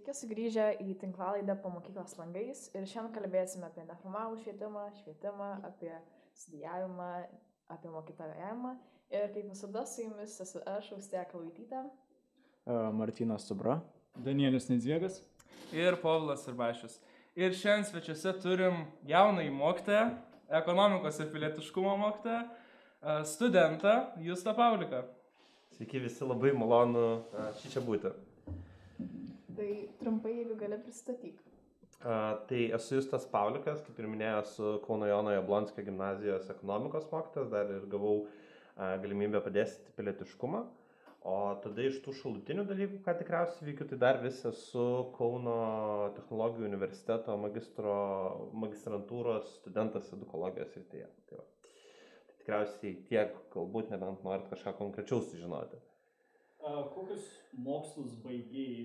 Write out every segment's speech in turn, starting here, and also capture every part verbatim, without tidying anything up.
Sveiki sugrįžę į tinklalaidę po mokyklos langais ir šiandien kalbėsime apie neformalų švietimą, švietimą, apie studijavimą, apie mokytojavimą. Ir kaip visada su jumis esu aš, Austėja Kalvaitytė. Martynas Subra. Danielius Nedziegas. Ir Povilas Arbašius. Ir šiandien svečiuose turim jaunąjį mokytoją, ekonomikos ir pilietiškumo mokytoją, studentą Justą Pauliką. Sveiki visi, labai malonu šį čia būti. Tai trumpai, jeigu gali, pristatyk. Uh, tai esu Justas Paulikas, kaip ir minėjau, esu Kauno Jono Jablonskio gimnazijos ekonomikos mokytojas, dar ir gavau uh, galimybę padėstyti pilietiškumą. O tada iš tų šalutinių dalykų, ką tikriausiai veikiu, tai dar vis esu Kauno technologijų universiteto magistro, magistrantūros studentas edukologijos srityje. Tai, tai tikriausiai tiek, galbūt nebent norit kažką konkrečiau sužinoti. A, kokius mokslus baigėjai?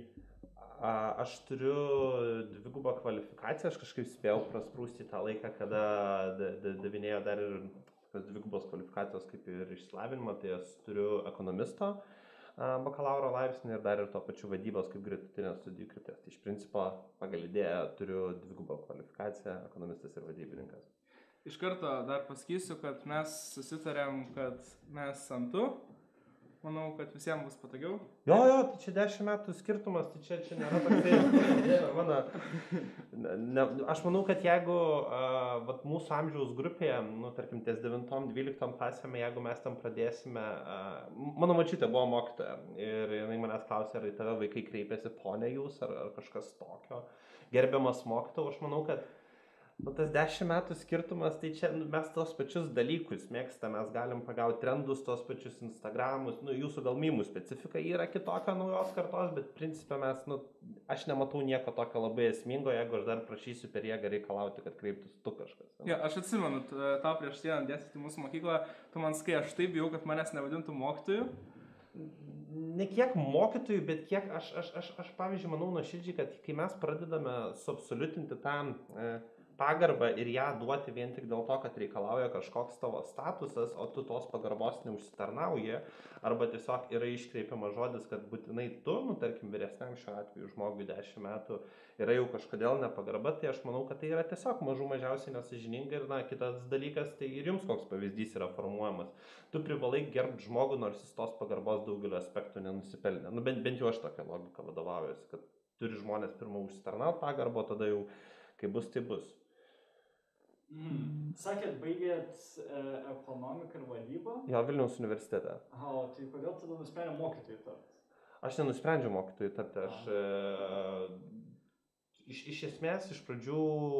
Aš turiu dvigubą kvalifikaciją, aš kažkaip spėjau prasprūsti tą laiką, kada davinėjo dar ir dvigubos kvalifikacijos kaip ir išsilavinimą, tai aš turiu ekonomisto bakalauro laipsnį ir dar ir to pačiu vadybos kaip gretutinės studijų krypties. Tai iš principo pagal idėją turiu dvigubą kvalifikaciją, ekonomistas ir vadybininkas. Iš karto dar pasakysiu, kad mes susitarėm, kad mes santu. Manau, kad visiems bus patogiau. Jo, jo, tai čia dešimt metų skirtumas, tai čia, čia nėra toksai, mano, ne, aš manau, kad jeigu uh, vat, mūsų amžiaus grupėje, nu, tarkim, ties devintom, dvyliktom klasėme, jeigu mes tam pradėsime, uh, mano močiutė buvo mokytoja ir jinai manęs klausė, ar į tave vaikai kreipiasi ponė jūs, ar, ar kažkas tokio, gerbiamas mokytojau, aš manau, kad nu, tas dešimt metų skirtumas, tai čia nu, mes tos pačius dalykus mėgstam, mes galim pagauti trendus, tos pačius Instagramus, nu, jūsų gal mymų specifika yra kitokia naujos kartos, bet principė mes, nu, aš nematau nieko tokio labai esmingo, jeigu aš dar prašysiu per jėgą reikalauti, kad kreiptųsi tu kažkas. Ja, aš atsimenu, tau prieš dieną dėstyti mūsų mokyklą, tu man sakai, aš taip bijau, kad manęs nevadintų mokytoju. Ne kiek mokytojų, bet kiek aš, aš, aš, aš pavyzdžiui, manau nuoširdžiai, kad kai mes pradedame suabsoliutinti tam e, pagarbą ir ją duoti vien tik dėl to, kad reikalauja kažkoks tavo statusas, o tu tos pagarbos neužsitarnauji, arba tiesiog yra iškreipiamas žodis, kad būtinai tu, nu, tarkim, vyresniam šiuo atveju žmogui dešimt metų yra jau kažkodėl nepagarba, tai aš manau, kad tai yra tiesiog mažų mažiausiai nesąžininga ir, na, kitas dalykas, tai ir jums koks pavyzdys yra formuojamas. Tu privalai gerbti žmogų, nors jis tos pagarbos daugelio aspektų nenusipelnė. Nu, bent, bent jau aš tokią logiką vadovaujuosi, kad turi žmonės pirmą užsitarnauti pagarbą, tada jau, kai bus, tai bus. Mm. Sakėt, baigėt e, ekonomiką ir vadybą? Jo, Vilniaus universitete. Aha, o tai kodėl tada nusprendė mokytojai tapti? Aš nenusprendžiau mokytojai tapti. Aš e, iš, iš esmės iš pradžių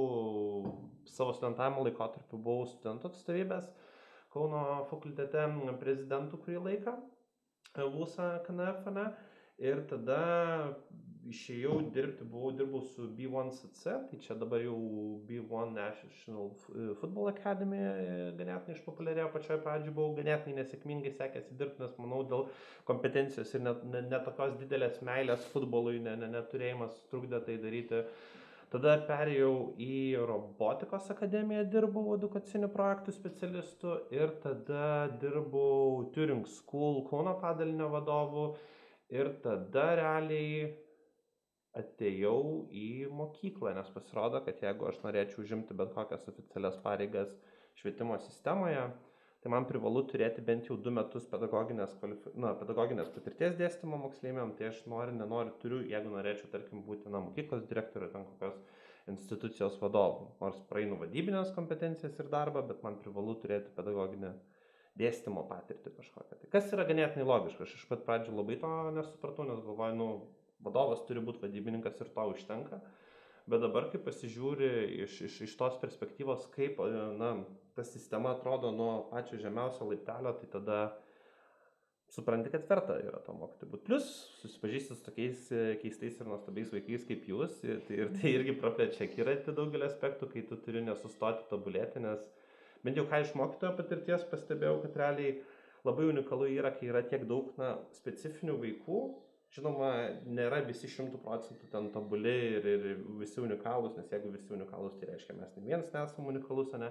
savo studentavimo laikotarpiu buvau studentų atstovybės Kauno fakultete prezidentų kurį laiką, Vūsa K N F, ne? Ir tada išėjau dirbti, buvau dirbau su B vienas C C, tai čia dabar jau B vienas National Football Academy ganėtinai išpopuliarėjo, pačioj pradžioj buvau ganėtinai nesėkmingai sekėsi dirbti, nes manau dėl kompetencijos ir net ne, ne tokios didelės meilės futbolui ne, ne, neturėjimas trukdė tai daryti. Tada perėjau į robotikos akademiją, dirbau edukacinių projektų specialistų ir tada dirbau Turing School Kauno padalinio vadovu. Ir tada realiai atėjau į mokyklą, nes pasirodo, kad jeigu aš norėčiau užimti bet kokias oficialias pareigas švietimo sistemoje, tai man privalu turėti bent jau du metus pedagoginės, kvalifi... na, pedagoginės patirties dėstymo moksleiviam, tai aš noriu, nenoriu, turiu, jeigu norėčiau, tarkim, būti na, mokyklos direktorių, ten kokios institucijos vadovų. Nors praeinu vadybinės kompetencijas ir darbą, bet man privalu turėti pedagoginę dėstymo patirtį kažkokią. Tai kas yra ganėtinai logiška. Aš iš pat pradžių labai to nesupratau, nes galvoju, nu, vadovas turi būti vadybininkas ir to užtenka. Bet dabar, kai pasižiūri iš, iš, iš tos perspektyvos, kaip na, ta sistema atrodo nuo pačio žemiausio laiptelio, tai tada supranti, kad verta yra to mokyti būt. Plius susipažįsti su tokiais keistais ir nuostabiais vaikais kaip jūs. Ir tai, ir tai irgi praplečia akiratį daugelį aspektų, kai tu turi nesustoti tobulėti, nes bent jau ką iš mokytojo patirties pastebėjau, kad realiai labai unikalu yra, kai yra tiek daug na, specifinių vaikų. Žinoma, nėra visi šimtų procentų ten tobuli ir, ir visi unikalūs, nes jeigu visi unikalūs, tai reiškia mes ne vienas nesam unikalus, ne?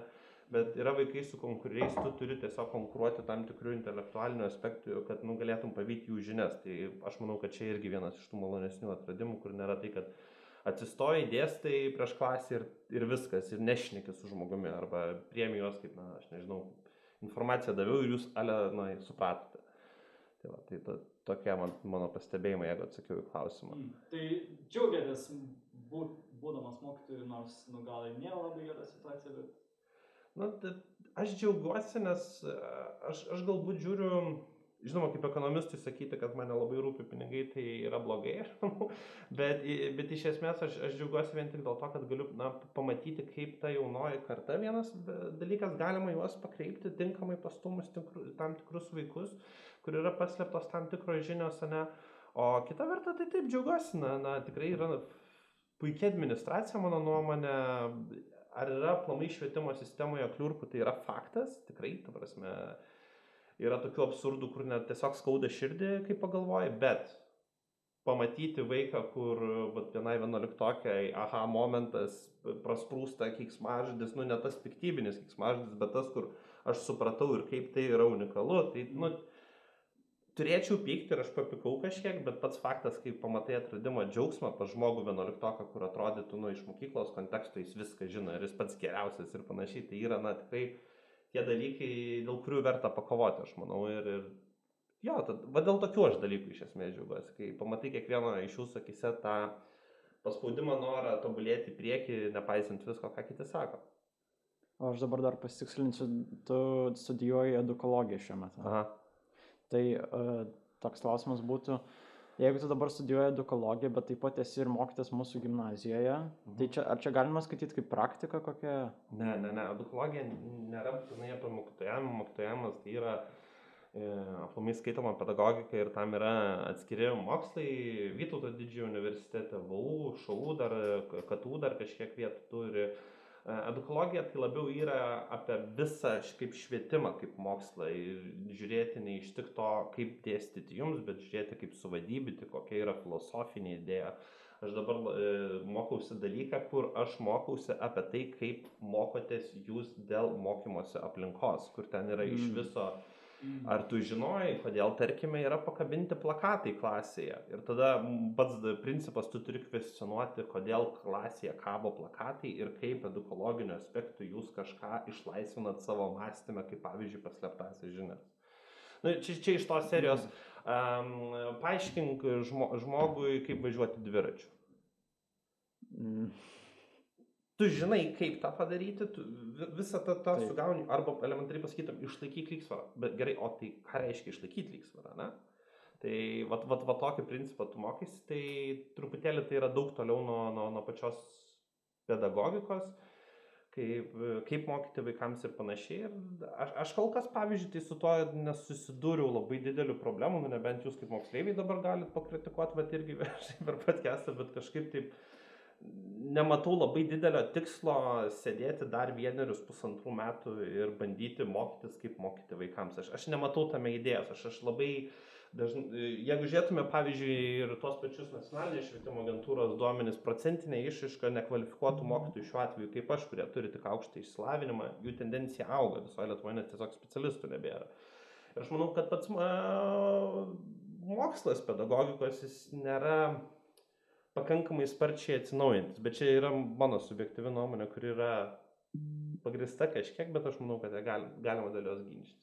bet yra vaikai, su kuriais tu turi tiesiog konkuruoti tam tikrų intelektualinių aspektų, kad nu, galėtum pavyti jų žinias. Tai aš manau, kad čia irgi vienas iš tų malonesnių atradimų, kur nėra tai, kad atsistoji, dėstai prieš klasę ir, ir viskas, ir nešneki su žmogumi, arba priemi juos kaip, na, aš nežinau, informaciją daviau ir jūs, ale, na, supratote. Tai, va, tai to, tokie man, mano pastebėjimai, jeigu atsakiau į klausimą. Mm. Tai džiaugiatės būt, būdamas mokytojų, nors, nu, gal ir nėra labai gera situacija, bet... Na, tai aš džiaugiuosi, nes aš, aš galbūt žiūriu, žinoma, kaip ekonomistui sakyti, kad mane labai rūpi pinigai, tai yra blogai, aš manau, bet, bet iš esmės aš, aš džiaugiuosi vien tik dėl to, kad galiu na, pamatyti, kaip ta jaunoji karta, vienas dalykas, galima juos pakreipti, tinkamai pastumus tikru, tam tikrus vaikus, kur yra paslėptos tam tikros žinios, ne, o kita verta, tai taip džiaugiuosi, na, na tikrai yra puikia administracija, mano nuomonė. Ar yra aplamai švietimo sistemoje kliurkų, tai yra faktas, tikrai, ta prasme, yra tokių absurdų, kur net tiesiog skauda širdį, kai pagalvoji, bet pamatyti vaiką, kur vat, vienai vienuoliktokiai, aha, momentas, prasprūsta keiksmažodis, nu ne tas piktybinis keiksmažodis, bet tas, kur aš supratau ir kaip tai yra unikalu, tai, nu, turėčiau pykti ir aš papikau kažkiek, bet pats faktas, kai pamatai atradimo džiaugsmą pas žmogų vienuoliktoką, kur atrodytų, nu, iš mokyklos konteksto jis viską žino ir jis pats geriausias ir panašiai, tai yra, na, tikrai tie dalykai, dėl kurių verta pakovoti, aš manau, ir, ir jo, tad, va dėl tokių aš dalykų iš esmės džiaugiuosi, kai pamatai kiekvieno iš jūsų akise tą paspaudimą norą tobulėti į priekį, nepaisant visko, ką kiti sako. O aš dabar dar pasitikslinsiu, tu studijuoji edukologiją šiuo metu. Aha. Tai uh, toks klausimas būtų, jeigu tu dabar studijuoji edukologiją, bet taip pat esi ir mokytas mūsų gimnazijoje, mhm. tai čia, ar čia galima skaityti kaip praktika kokia? Ne, ne, ne, edukologija nėra būtinai apie mokytojavimą, mokytojavimas tai yra e, aplamai skaitoma pedagogika ir tam yra atskiri mokslai, Vytauto didžiojo universitete, V U, Š U dar, K T U dar kažkiek vietų turi. Edukologija tai labiau yra apie visą kaip švietimą, kaip mokslą ir žiūrėti ne iš tik to, kaip dėstyti jums, bet žiūrėti kaip suvadybyti, kokia yra filosofinė idėja. Aš dabar e, mokausi dalyką, kur aš mokausi apie tai, kaip mokotės jūs dėl mokymosi aplinkos, kur ten yra mm. iš viso, ar tu žinojai, kodėl, tarkime, yra pakabinti plakatai klasėje. Ir tada pats principas, tu turi kvestionuoti, kodėl klasėje kabo plakatai ir kaip edukologiniu aspektu jūs kažką išlaisvinat savo mąstymę, kaip pavyzdžiui paslėptąsias žinias. Nu, čia, čia iš tos serijos um, paaiškink žmo, žmogui, kaip važiuoti dviračiu. Mm. Tu žinai, kaip tą padaryti, tu visą tą, tą sugauni, arba elementariai pasakytum, išlaikyk lygsvarą. Bet gerai, o tai ką reiškia išlaikyti lygsvarą, ne? Tai vat, vat, vat tokį principą tu mokysi, tai truputėlį tai yra daug toliau nuo, nuo, nuo pačios pedagogikos, kaip, kaip mokyti vaikams ir panašiai. Ir aš, aš kol kas, pavyzdžiui, tai su to nesusidūriau labai didelių problemų, nu nebent jūs kaip moksleiviai dabar galit pakritikuoti, bet irgi per podcastą, bet kažkaip taip nematau labai didelio tikslo sėdėti dar vienerius pusantrų metų ir bandyti mokytis, kaip mokyti vaikams. Aš, aš nematau tame idėjos. Aš, aš labai dažnai, jeigu žiūrėtume, pavyzdžiui, ir tuos pačius nacionalinės švietimo agentūros duomenis, procentinė išraiška nekvalifikuotų mokytojų šiuo atveju, kaip aš, kurie turi tik aukštą išsilavinimą, jų tendencija auga visoje Lietuvoje, nes tiesiog specialistų nebėra. Ir aš manau, kad pats uh, mokslas pedagogikos jis nėra pakankamai sparčiai atsinaujantis, bet čia yra mano subjektyvi nuomonė, kuri yra pagrįsta kažkiek, bet aš manau, kad gal, galima dėl jos ginčytis.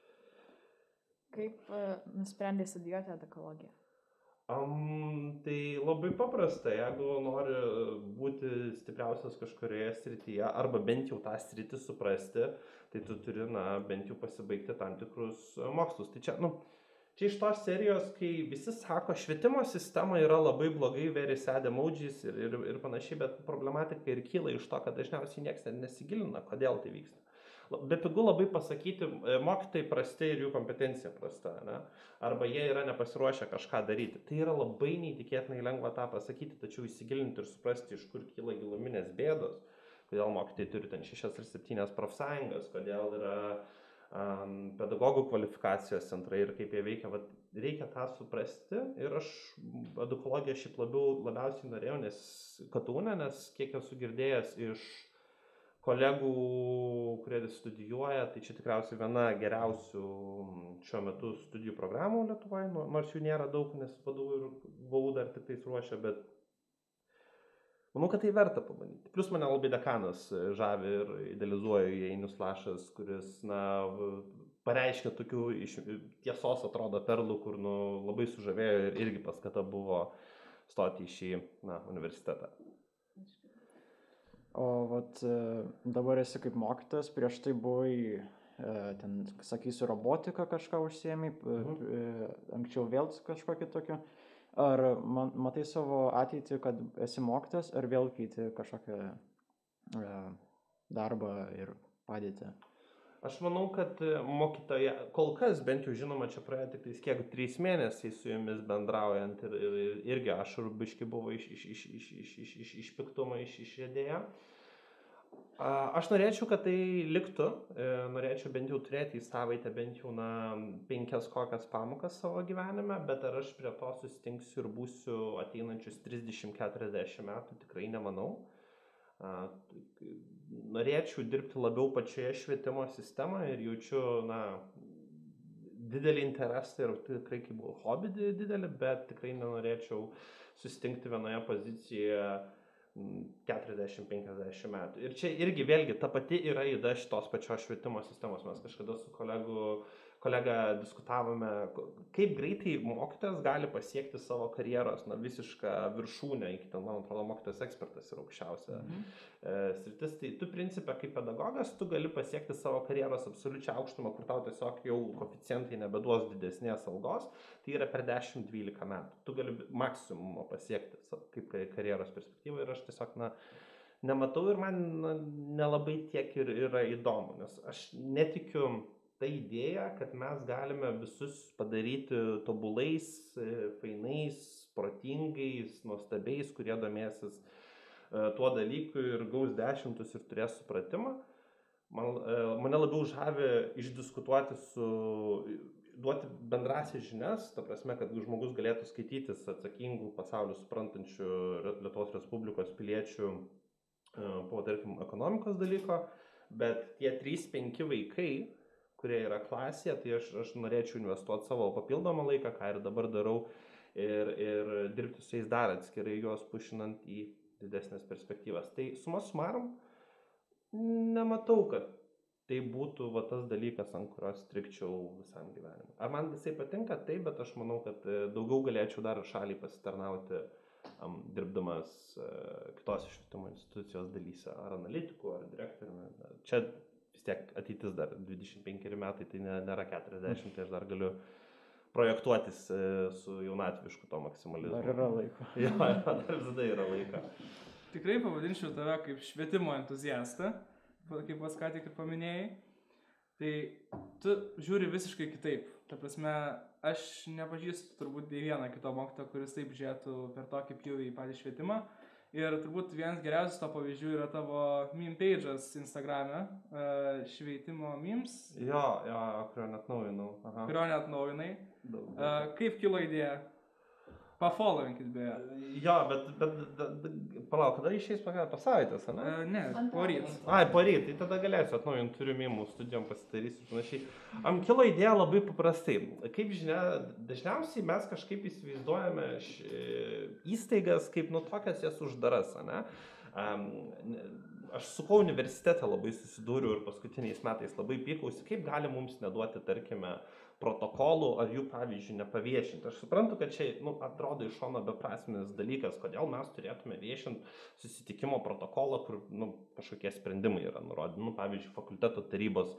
Kaip uh, nusprendai studijuoti edukologiją? Um, tai labai paprasta, jeigu nori būti stipriausias kažkurioje srityje, arba bent jau tą sritį suprasti, tai tu turi, na, bent jau pasibaigti tam tikrus mokslus. Tai čia, nu, čia iš tos serijos, kai visi sako, švietimo sistema yra labai blogai, very sad emojis ir, ir, ir panašiai, bet problematika ir kyla iš to, kad dažniausiai niekas nesigilina, kodėl tai vyksta. Bet pigu labai pasakyti, mokytojai prasti ir jų kompetencija prasta, ne? Arba jie yra nepasiruošę kažką daryti. Tai yra labai neįtikėtinai lengva tą pasakyti, tačiau įsigilinti ir suprasti, iš kur kyla giluminės bėdos, kodėl mokytojai turi ten šešias ar septynias profsąjungas, kodėl yra um, pedagogų kvalifikacijos centrai ir kaip jie veikia. Vat, reikia tą suprasti ir aš edukologiją šiaip labiau, labiausiai norėjau, nes K T U, nes kiek esu girdėjęs iš kolegų, kurie studijuoja, tai čia tikriausiai viena geriausių šiuo metu studijų programų Lietuvoje, nors jų nėra daug, nes vadovų ir vau dar tik tais ruošia, bet manau, kad tai verta pabandyti. Plius mane labai dekanas žavi ir idealizuoja Jainius Lašas, kuris, na, pareiškia tokių iš tiesos atrodo perlų, kur, nu, labai sužavėjo ir irgi paskata buvo stoti į šį, na, universitetą. O vat dabar esi kaip mokytas, prieš tai buvai, ten, sakysiu, robotika kažką užsiėmei, mhm. anksčiau vėl kažko kitokio. Ar man, matai savo ateitį, kad esi mokytas, ar vėl keiti kažkokią e, darbą ir padėtį? Aš manau, kad mokytoja, kol kas bent jau žinoma, čia praėjo tik tais kiek trys mėnesiai su jumis bendraujant ir, ir, ir irgi ašarų biški buvo iš, iš, iš, iš, iš, iš, iš, iš piktumo, iš išėdėję. Aš norėčiau, kad tai liktų, norėčiau bent jau turėti į savaitę bent jau na, penkias kokias pamokas savo gyvenime, bet ar aš prie to sustinksiu ir būsiu ateinančius trisdešimt keturiasdešimt metų, tikrai nemanau. Norėčiau dirbti labiau pačioje švietimo sistemoje ir jaučiu na, didelį interesą ir tikrai kaip hobį didelį, bet tikrai nenorėčiau sustingti vienoje pozicijoje keturiasdešimt penkiasdešimt metų. Ir čia irgi vėlgi ta pati yra įda šitos pačios švietimo sistemos. Mes kažkada su kolegu, kolega diskutavome, kaip greitai mokytojas gali pasiekti savo karjeros, na, visišką viršūnę, iki ten, man atrodo, mokytojas ekspertas yra aukščiausia mhm. e, sritis. Tai tu principė kaip pedagogas, tu gali pasiekti savo karjeros absoliučią aukštumą, kur tau tiesiog jau koeficientai nebeduos didesnės algos, tai yra per dešimt dvylika metų. Tu gali maksimumą pasiekti kaip karjeros perspektyvą ir aš tiesiog, na, nematau ir man na, nelabai tiek ir yra įdomu, nes aš netikiu ta idėja, kad mes galime visus padaryti tobulais, fainais, protingais, nuostabiais, kurie domėsis tuo dalyku ir gaus dešimtus ir turės supratimą. Man, mane labiau žavi išdiskutuoti su, duoti bendrasias žinias, ta prasme, kad žmogus galėtų skaitytis atsakingų pasaulių suprantančių Lietuvos Respublikos piliečių po, tarkim, ekonomikos dalyko, bet tie trys penki vaikai, kurie yra klasėje, tai aš, aš norėčiau investuoti savo papildomą laiką, ką ir dabar darau, ir, ir dirbti su jais dar atskirai, juos pušinant į didesnės perspektyvas. Tai suma sumarum, nematau, kad tai būtų va, tas dalykas, ant kurios strikčiau visam gyvenimui. Ar man visai patinka? Taip, bet aš manau, kad daugiau galėčiau dar šaliai pasitarnauti, um, dirbdamas uh, kitos švietimo institucijos dalyse, ar analitikų, ar direktoriumi. Čia vis tiek ateitis dar dvidešimt penkeri metai, tai nėra keturiasdešimt, tai aš dar galiu projektuotis su jaunatvišku to maksimalizmu. Dar yra laiko. Jo, dar visada yra laiko. Tikrai pavadinčiau tave kaip švietimo entuziastą, kaip pas ką tik ir paminėjai. Tai tu žiūri visiškai kitaip. Ta prasme, aš nepažįstu turbūt nei vieną kito mokytojo, kuris taip žiūrėtų per tokį pjūvį į patį švietimą. Ir turbūt vienas geriausias to pavyzdžių yra tavo meme page'as Instagrame, uh, švietimo memes. Jo, jo, kurio net naujinau. Aha. Kurio net naujinai. Daug, daug. Uh, kaip kilo idėja? Pafollowinkit beje. Jo, bet, bet, bet palauk, kada išeis po savaitės, ne? Uh, ne, poryt. Ai, poryt, tai tada galėsiu atnaujinti, turiu mimų studijom pasidarysiu ir panašiai. Am kilo idėja labai paprastai. Kaip žinia, dažniausiai mes kažkaip įsivaizduojame š, įstaigas kaip nu tokias jas uždaras, ne? Um, aš su ko universitete labai susidūriau ir paskutiniais metais labai pykausi, kaip gali mums neduoti, tarkime, protokolų ar jų, pavyzdžiui, nepaviešinti. Aš suprantu, kad čia nu, atrodo iš šono beprasminis dalykas, kodėl mes turėtume viešinti susitikimo protokolą, kur nu, kažkokie sprendimai yra nurodyti. Nu, pavyzdžiui, fakulteto tarybos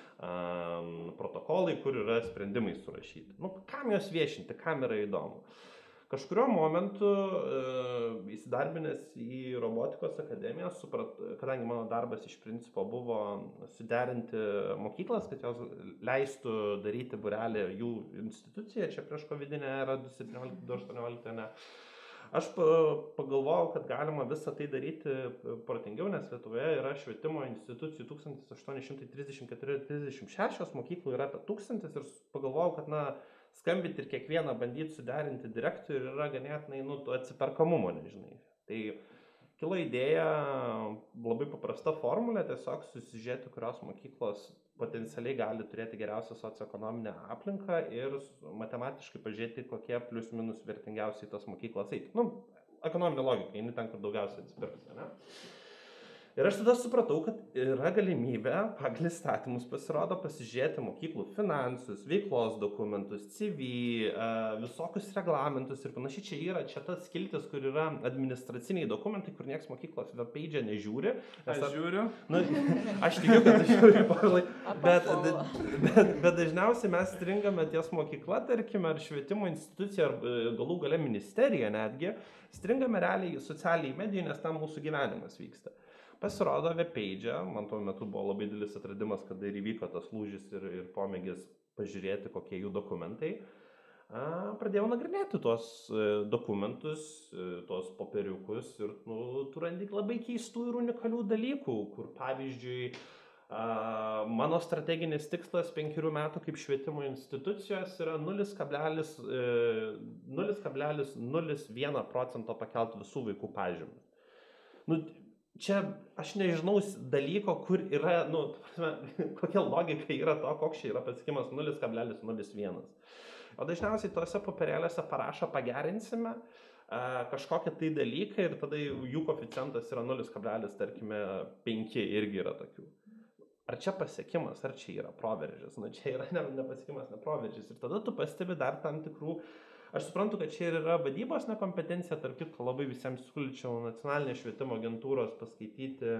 um, protokolai, kur yra sprendimai surašyti. Nu, kam juos viešinti, kam yra įdomu. Kažkurio momentu e, įsidarbinęs į robotikos akademiją, suprat, kadangi mano darbas iš principo buvo suderinti mokyklas, kad jos leistų daryti būrelį jų instituciją, čia prieš kovidinę erą du septyniolikti du aštuoniolikti, ne. Aš pagalvojau, kad galima visą tai daryti protingiau, nes Lietuvoje yra švietimo institucijų tūkstantis aštuoni šimtai trisdešimt keturi trisdešimt šeši, mokyklų yra apie tūkstantis ir pagalvojau, kad na, skambinti ir kiekvieną bandyti suderinti direktorių yra ganėtinai, nu, atsiperkamumo, nežinai. Tai kilo idėja labai paprasta formulė, tiesiog susižiūrėti, kurios mokyklos potencialiai gali turėti geriausią socioekonominę aplinką ir matematiškai pažiūrėti, kokie plius minus vertingiausiai tos mokyklos eiti. Nu, ekonominė logika, eini ten, kur daugiausiai atsipirks, ne? Ir aš tada supratau, kad yra galimybė pagal įstatymus pasirodo pasižiūrėti mokyklų finansus, veiklos dokumentus, C V, visokius reglamentus ir panašiai. Čia yra čia tas skiltis, kur yra administraciniai dokumentai, kur nieks mokyklos webpage nežiūri. Aš ar... žiūriu. Nu, aš tikiu, kad aš žiūriu pagalai. Bet, bet, bet dažniausiai mes stringame ties mokykla, tarkime, ar švietimo institucija, ar galų gale ministerija netgi, stringame realiai socialiai medijai, nes tam mūsų gyvenimas vyksta. Pasirodo, webpage, man tuo metu buvo labai didelis atradimas, kada ir įvyko tas lūžis ir, ir pomėgis pažiūrėti, kokie jų dokumentai. A, pradėjau nagrinėti tuos dokumentus, tuos popieriukus ir nu, tu randi labai keistų ir unikalių dalykų, kur pavyzdžiui, a, mano strateginis tikslas penkerių metų kaip švietimo institucijos yra nulis kablelis nulis vienas procento pakelt visų vaikų pažymius. Nu, čia aš nežinau dalyko, kur yra, nu, kokia logika yra to, koks čia yra pasiekimas nulis kablelis nulis vienas. O dažniausiai tuose popierėliuose parašo pagerinsime a, kažkokią tai dalyką ir tada jų koeficientas yra nulis kablelis penki irgi yra tokių. Ar čia pasiekimas, ar čia yra proveržis? Nu, čia yra ne, ne pasiekimas, ne proveržis. Ir tada tu pastebi dar tam tikrų. Aš suprantu, kad čia ir yra vadybos nekompetencija, tarp kitko labai visiems siūlyčiau nacionalinės švietimo agentūros paskaityti.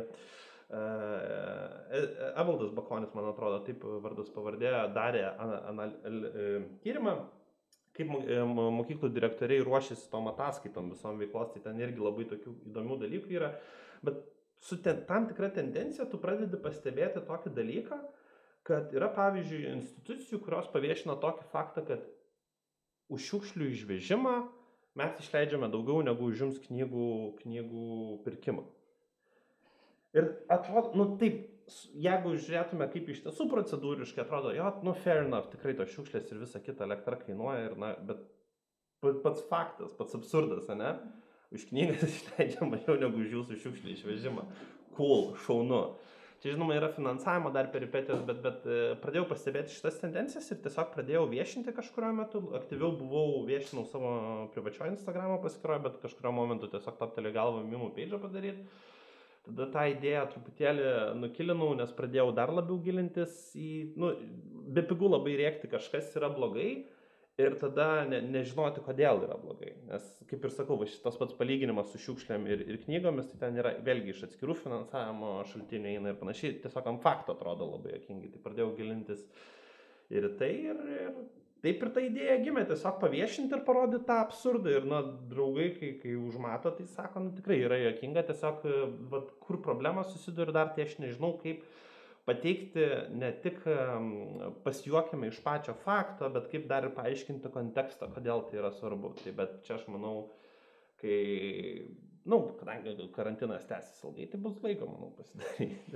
Evaldas Bakonis, man atrodo, taip vardas pavardė, darė anal, tyrimą, kaip mokyklų direktoriai ruošiasi tom ataskaitom visom veiklos, tai ten irgi labai tokių įdomių dalykų yra. Bet su ten, tam tikra tendencija tu pradedi pastebėti tokį dalyką, kad yra pavyzdžiui institucijų, kurios paviešina tokį faktą, kad už šiukšlių išvežimą mes išleidžiame daugiau negu už jums knygų, knygų pirkimą. Ir atrodo, nu taip, jeigu žiūrėtume kaip iš tiesų procedūriškai, atrodo, jo, nu fair enough, tikrai tos šiukšlės ir visa kita elektra kainuoja, ir, na, bet pats faktas, pats absurdas, ne? Už knygas išleidžiam mažiau negu už jūsų šiukšlių išvežimą. Cool, šaunu. Čia, žinoma, yra finansavimo dar peripetijos, bet, bet pradėjau pastebėti šitas tendencijas ir tiesiog pradėjau viešinti kažkurio metu. Aktyviau buvau, viešinau savo privačio Instagramo paskyroje, bet kažkurio momentu tiesiog taptelė galvą mimų page'ą padaryti. Tada tą idėją truputėlį nukilinau, nes pradėjau dar labiau gilintis į, nu, be pigų labai rėkti kažkas yra blogai ir tada ne, nežinoti, kodėl yra blogai. Nes, kaip ir sakau, va, šitas pats palyginimas su šiukšlėm ir, ir knygomis, tai ten yra vėlgi iš atskirų finansavimo šaltinių eina ir panašiai, tiesiog ant fakto atrodo labai jokingai. Tai pradėjau gilintis ir tai, ir, ir taip ir ta idėja gimė, tiesiog paviešinti ir parodyti tą absurdą. Ir, na, draugai, kai, kai užmato, tai sako, nu, tikrai yra jokinga, tiesiog, va, kur problema susiduria dar, tai aš nežinau, kaip pateikti ne tik pasijuokime iš pačio fakto, bet kaip dar ir paaiškinti kontekstą, kodėl tai yra svarbu. Tai bet čia aš manau, kai, na, nu, kadangi karantinas tęsis ilgai, tai bus laiko, manau, pasidaryti.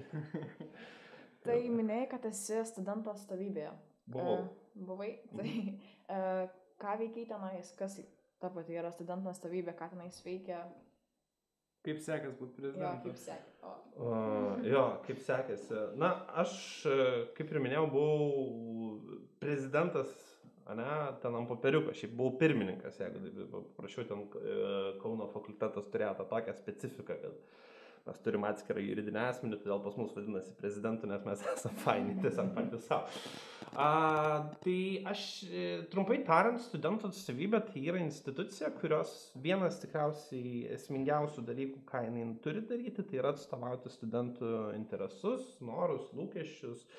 Tai minėjai, kad esi studento atstovybėje. Buvau. Uh, buvai. Tai uh, ką veikiai tenais, kas ta pati yra studento atstovybė, ką tenais veikia? Kaip sekės būti prezidentu? Jo, kaip sekė. O. Uh, jo, kaip sekėsi. Na, aš, kaip ir minėjau, buvau prezidentas, ane, ten ant popieriuko, šiaip buvau pirmininkas, jeigu prašiau, ten Kauno fakultetas turėjo tą tokią specifiką, kad mes turim atskirą juridinę asmenį, todėl pas mus vadinasi prezidentu, nes mes esame faini, tiesiog patys savo. A, tai aš, trumpai tariant, studentų atstovybė tai yra institucija, kurios vienas tikriausiai esmingiausių dalykų, ką jinai turi daryti, tai yra atstovauti studentų interesus, norus, lūkesčius,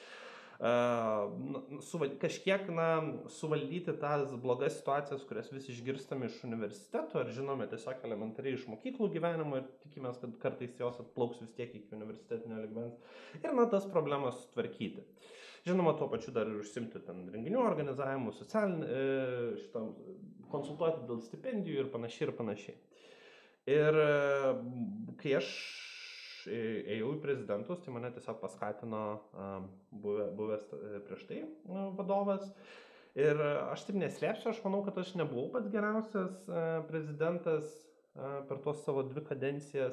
Uh, suval, kažkiek na, suvaldyti tas blogas situacijas, kurias vis išgirstame iš universitetų, ar žinome tiesiog elementariai iš mokyklų gyvenimo ir tikimės, kad kartais jos atplauks vis tiek iki universitetinio lygmens ir na, tas problemas sutvarkyti. Žinoma, tuo pačiu dar ir užsimti ten renginių organizavimu, socialinį, šitą, konsultuoti dėl stipendijų ir panašiai ir panašiai. Ir kai aš ėjau į prezidentus, tai mane tiesiog paskatino buvę, buvęs prieš tai vadovas. Ir aš taip neslėpsiu, aš manau, kad aš nebuvau pats geriausias prezidentas per tos savo dvi kadencijas,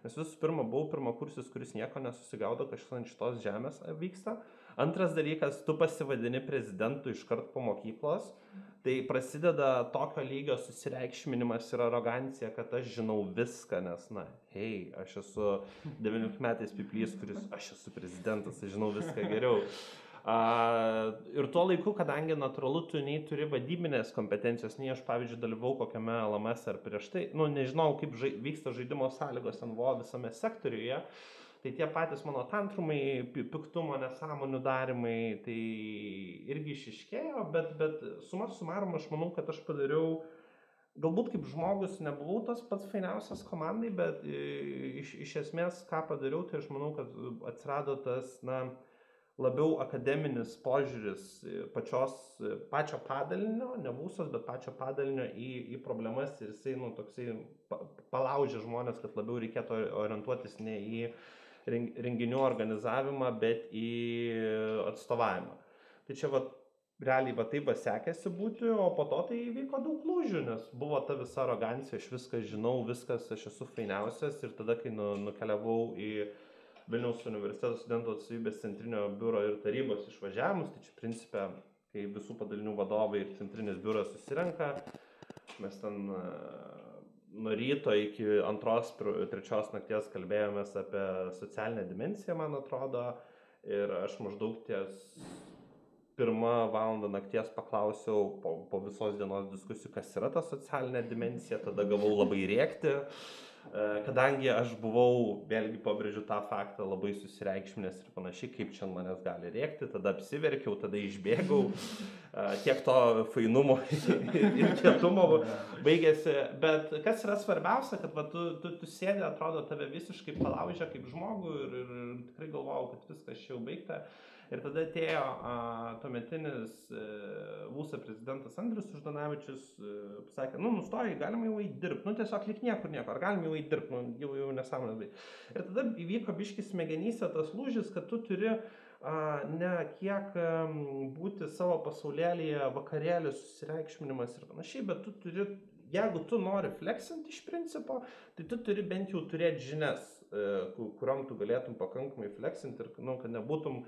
Nes visų pirma, buvau pirmakursis, kuris nieko nesusigaudo, kažkas ant šitos žemės vyksta. Antras dalykas, tu pasivadini prezidentu iškart po mokyklos, tai prasideda tokio lygio susireikšminimas ir arogancija, kad aš žinau viską, nes, na, hei, aš esu devyniolikmetis piplys, kuris, aš esu prezidentas, aš žinau viską geriau. Uh, ir tuo laiku, kadangi natūralu, tu nei turi vadybinės kompetencijos, nei aš, pavyzdžiui, dalyvau kokiame L M S ar prieš tai, nu, nežinau, kaip žai, vyksta žaidimo sąlygos N V O visame sektoriuje, tai tie patys mano tantrumai, piktumo, nesąmonių darimai, tai irgi išiškėjo, bet, bet suma sumarum, aš manau, kad aš padariau, galbūt kaip žmogus nebuvau tas pats fainiausias komandai, bet iš, iš esmės, ką padariau, tai aš manau, kad atsirado tas, na, labiau akademinis požiūris pačios, pačio padalinio, ne mūsų, bet pačio padalinio į, į problemas ir jisai, nu, toksai pa, palaužia žmonės, kad labiau reikėtų orientuotis ne į renginių organizavimą, bet į atstovavimą. Tai čia, va, realiai, va, taip sekėsi būti, o po to tai įvyko daug lūžių, nes buvo ta visa arogancija, aš viską žinau, viskas, aš esu fainiausias ir tada, kai nu, nukeliavau į Vilniaus universiteto studentų atstovybės centrinio biuro ir tarybos išvažiavimus, tai čia principė, kai visų padalinių vadovai ir centrinis biuras susirenka, mes ten nuo ryto iki antros, trečios nakties kalbėjomės apie socialinę dimensiją, man atrodo, ir aš maždaug ties pirmą valandą nakties paklausiau po, po visos dienos diskusijų, kas yra ta socialinė dimensija, tada gavau labai rėkti. Kadangi aš buvau, vėlgi pabrėžiu tą faktą, labai susireikšminęs ir panašiai, kaip čia manęs gali rėkti, tada apsiverkiau, tada išbėgau, tiek to fainumo ir kietumo baigėsi, bet kas yra svarbiausia, kad va, tu, tu, tu sėdė, atrodo, tave visiškai palaužė kaip žmogų ir, ir, ir tikrai galvojau, kad viskas čia jau baigta. Ir tada atėjo a, tuometinis e, mūsų prezidentas Andrius Uždanavičius, e, pasakė, nu, nustojai, galima jau eiti dirbti, nu, tiesiog lik niekur nieko, ar galima jau eiti dirbti, nu, jau, jau nesąmonės baigti. Ir tada įvyko biškis smegenyse tas lūžis, kad tu turi a, ne kiek a, būti savo pasaulėlyje vakarėlis, susireikšminimas ir panašiai, bet tu turi, jeigu tu nori flexinti iš principo, tai tu turi bent jau turėti žinias, e, kuriom tu galėtum pakankamai flexinti ir, nu, kad nebūtum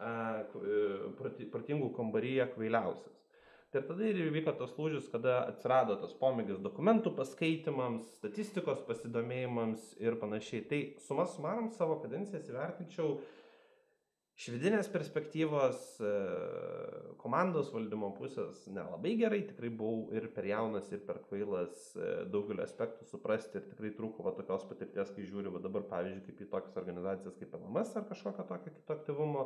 pratingų kambaryje kvailiausias. Ir tada ir įvyko tas lūžis, kada atsirado tas pomėgis dokumentų paskaitimams, statistikos pasidomėjimams ir panašiai. Tai suma sumarum savo kadencijas įvertinčiau iš vidinės perspektyvos, komandos valdymo pusės nelabai gerai, tikrai buvau ir per jaunas, ir per kvailas daugelio aspektų suprasti ir tikrai trūko va, tokios patirties, kai žiūri va, dabar, pavyzdžiui, kaip į tokias organizacijas kaip L M S ar kažkokio tokio kito aktyvumo.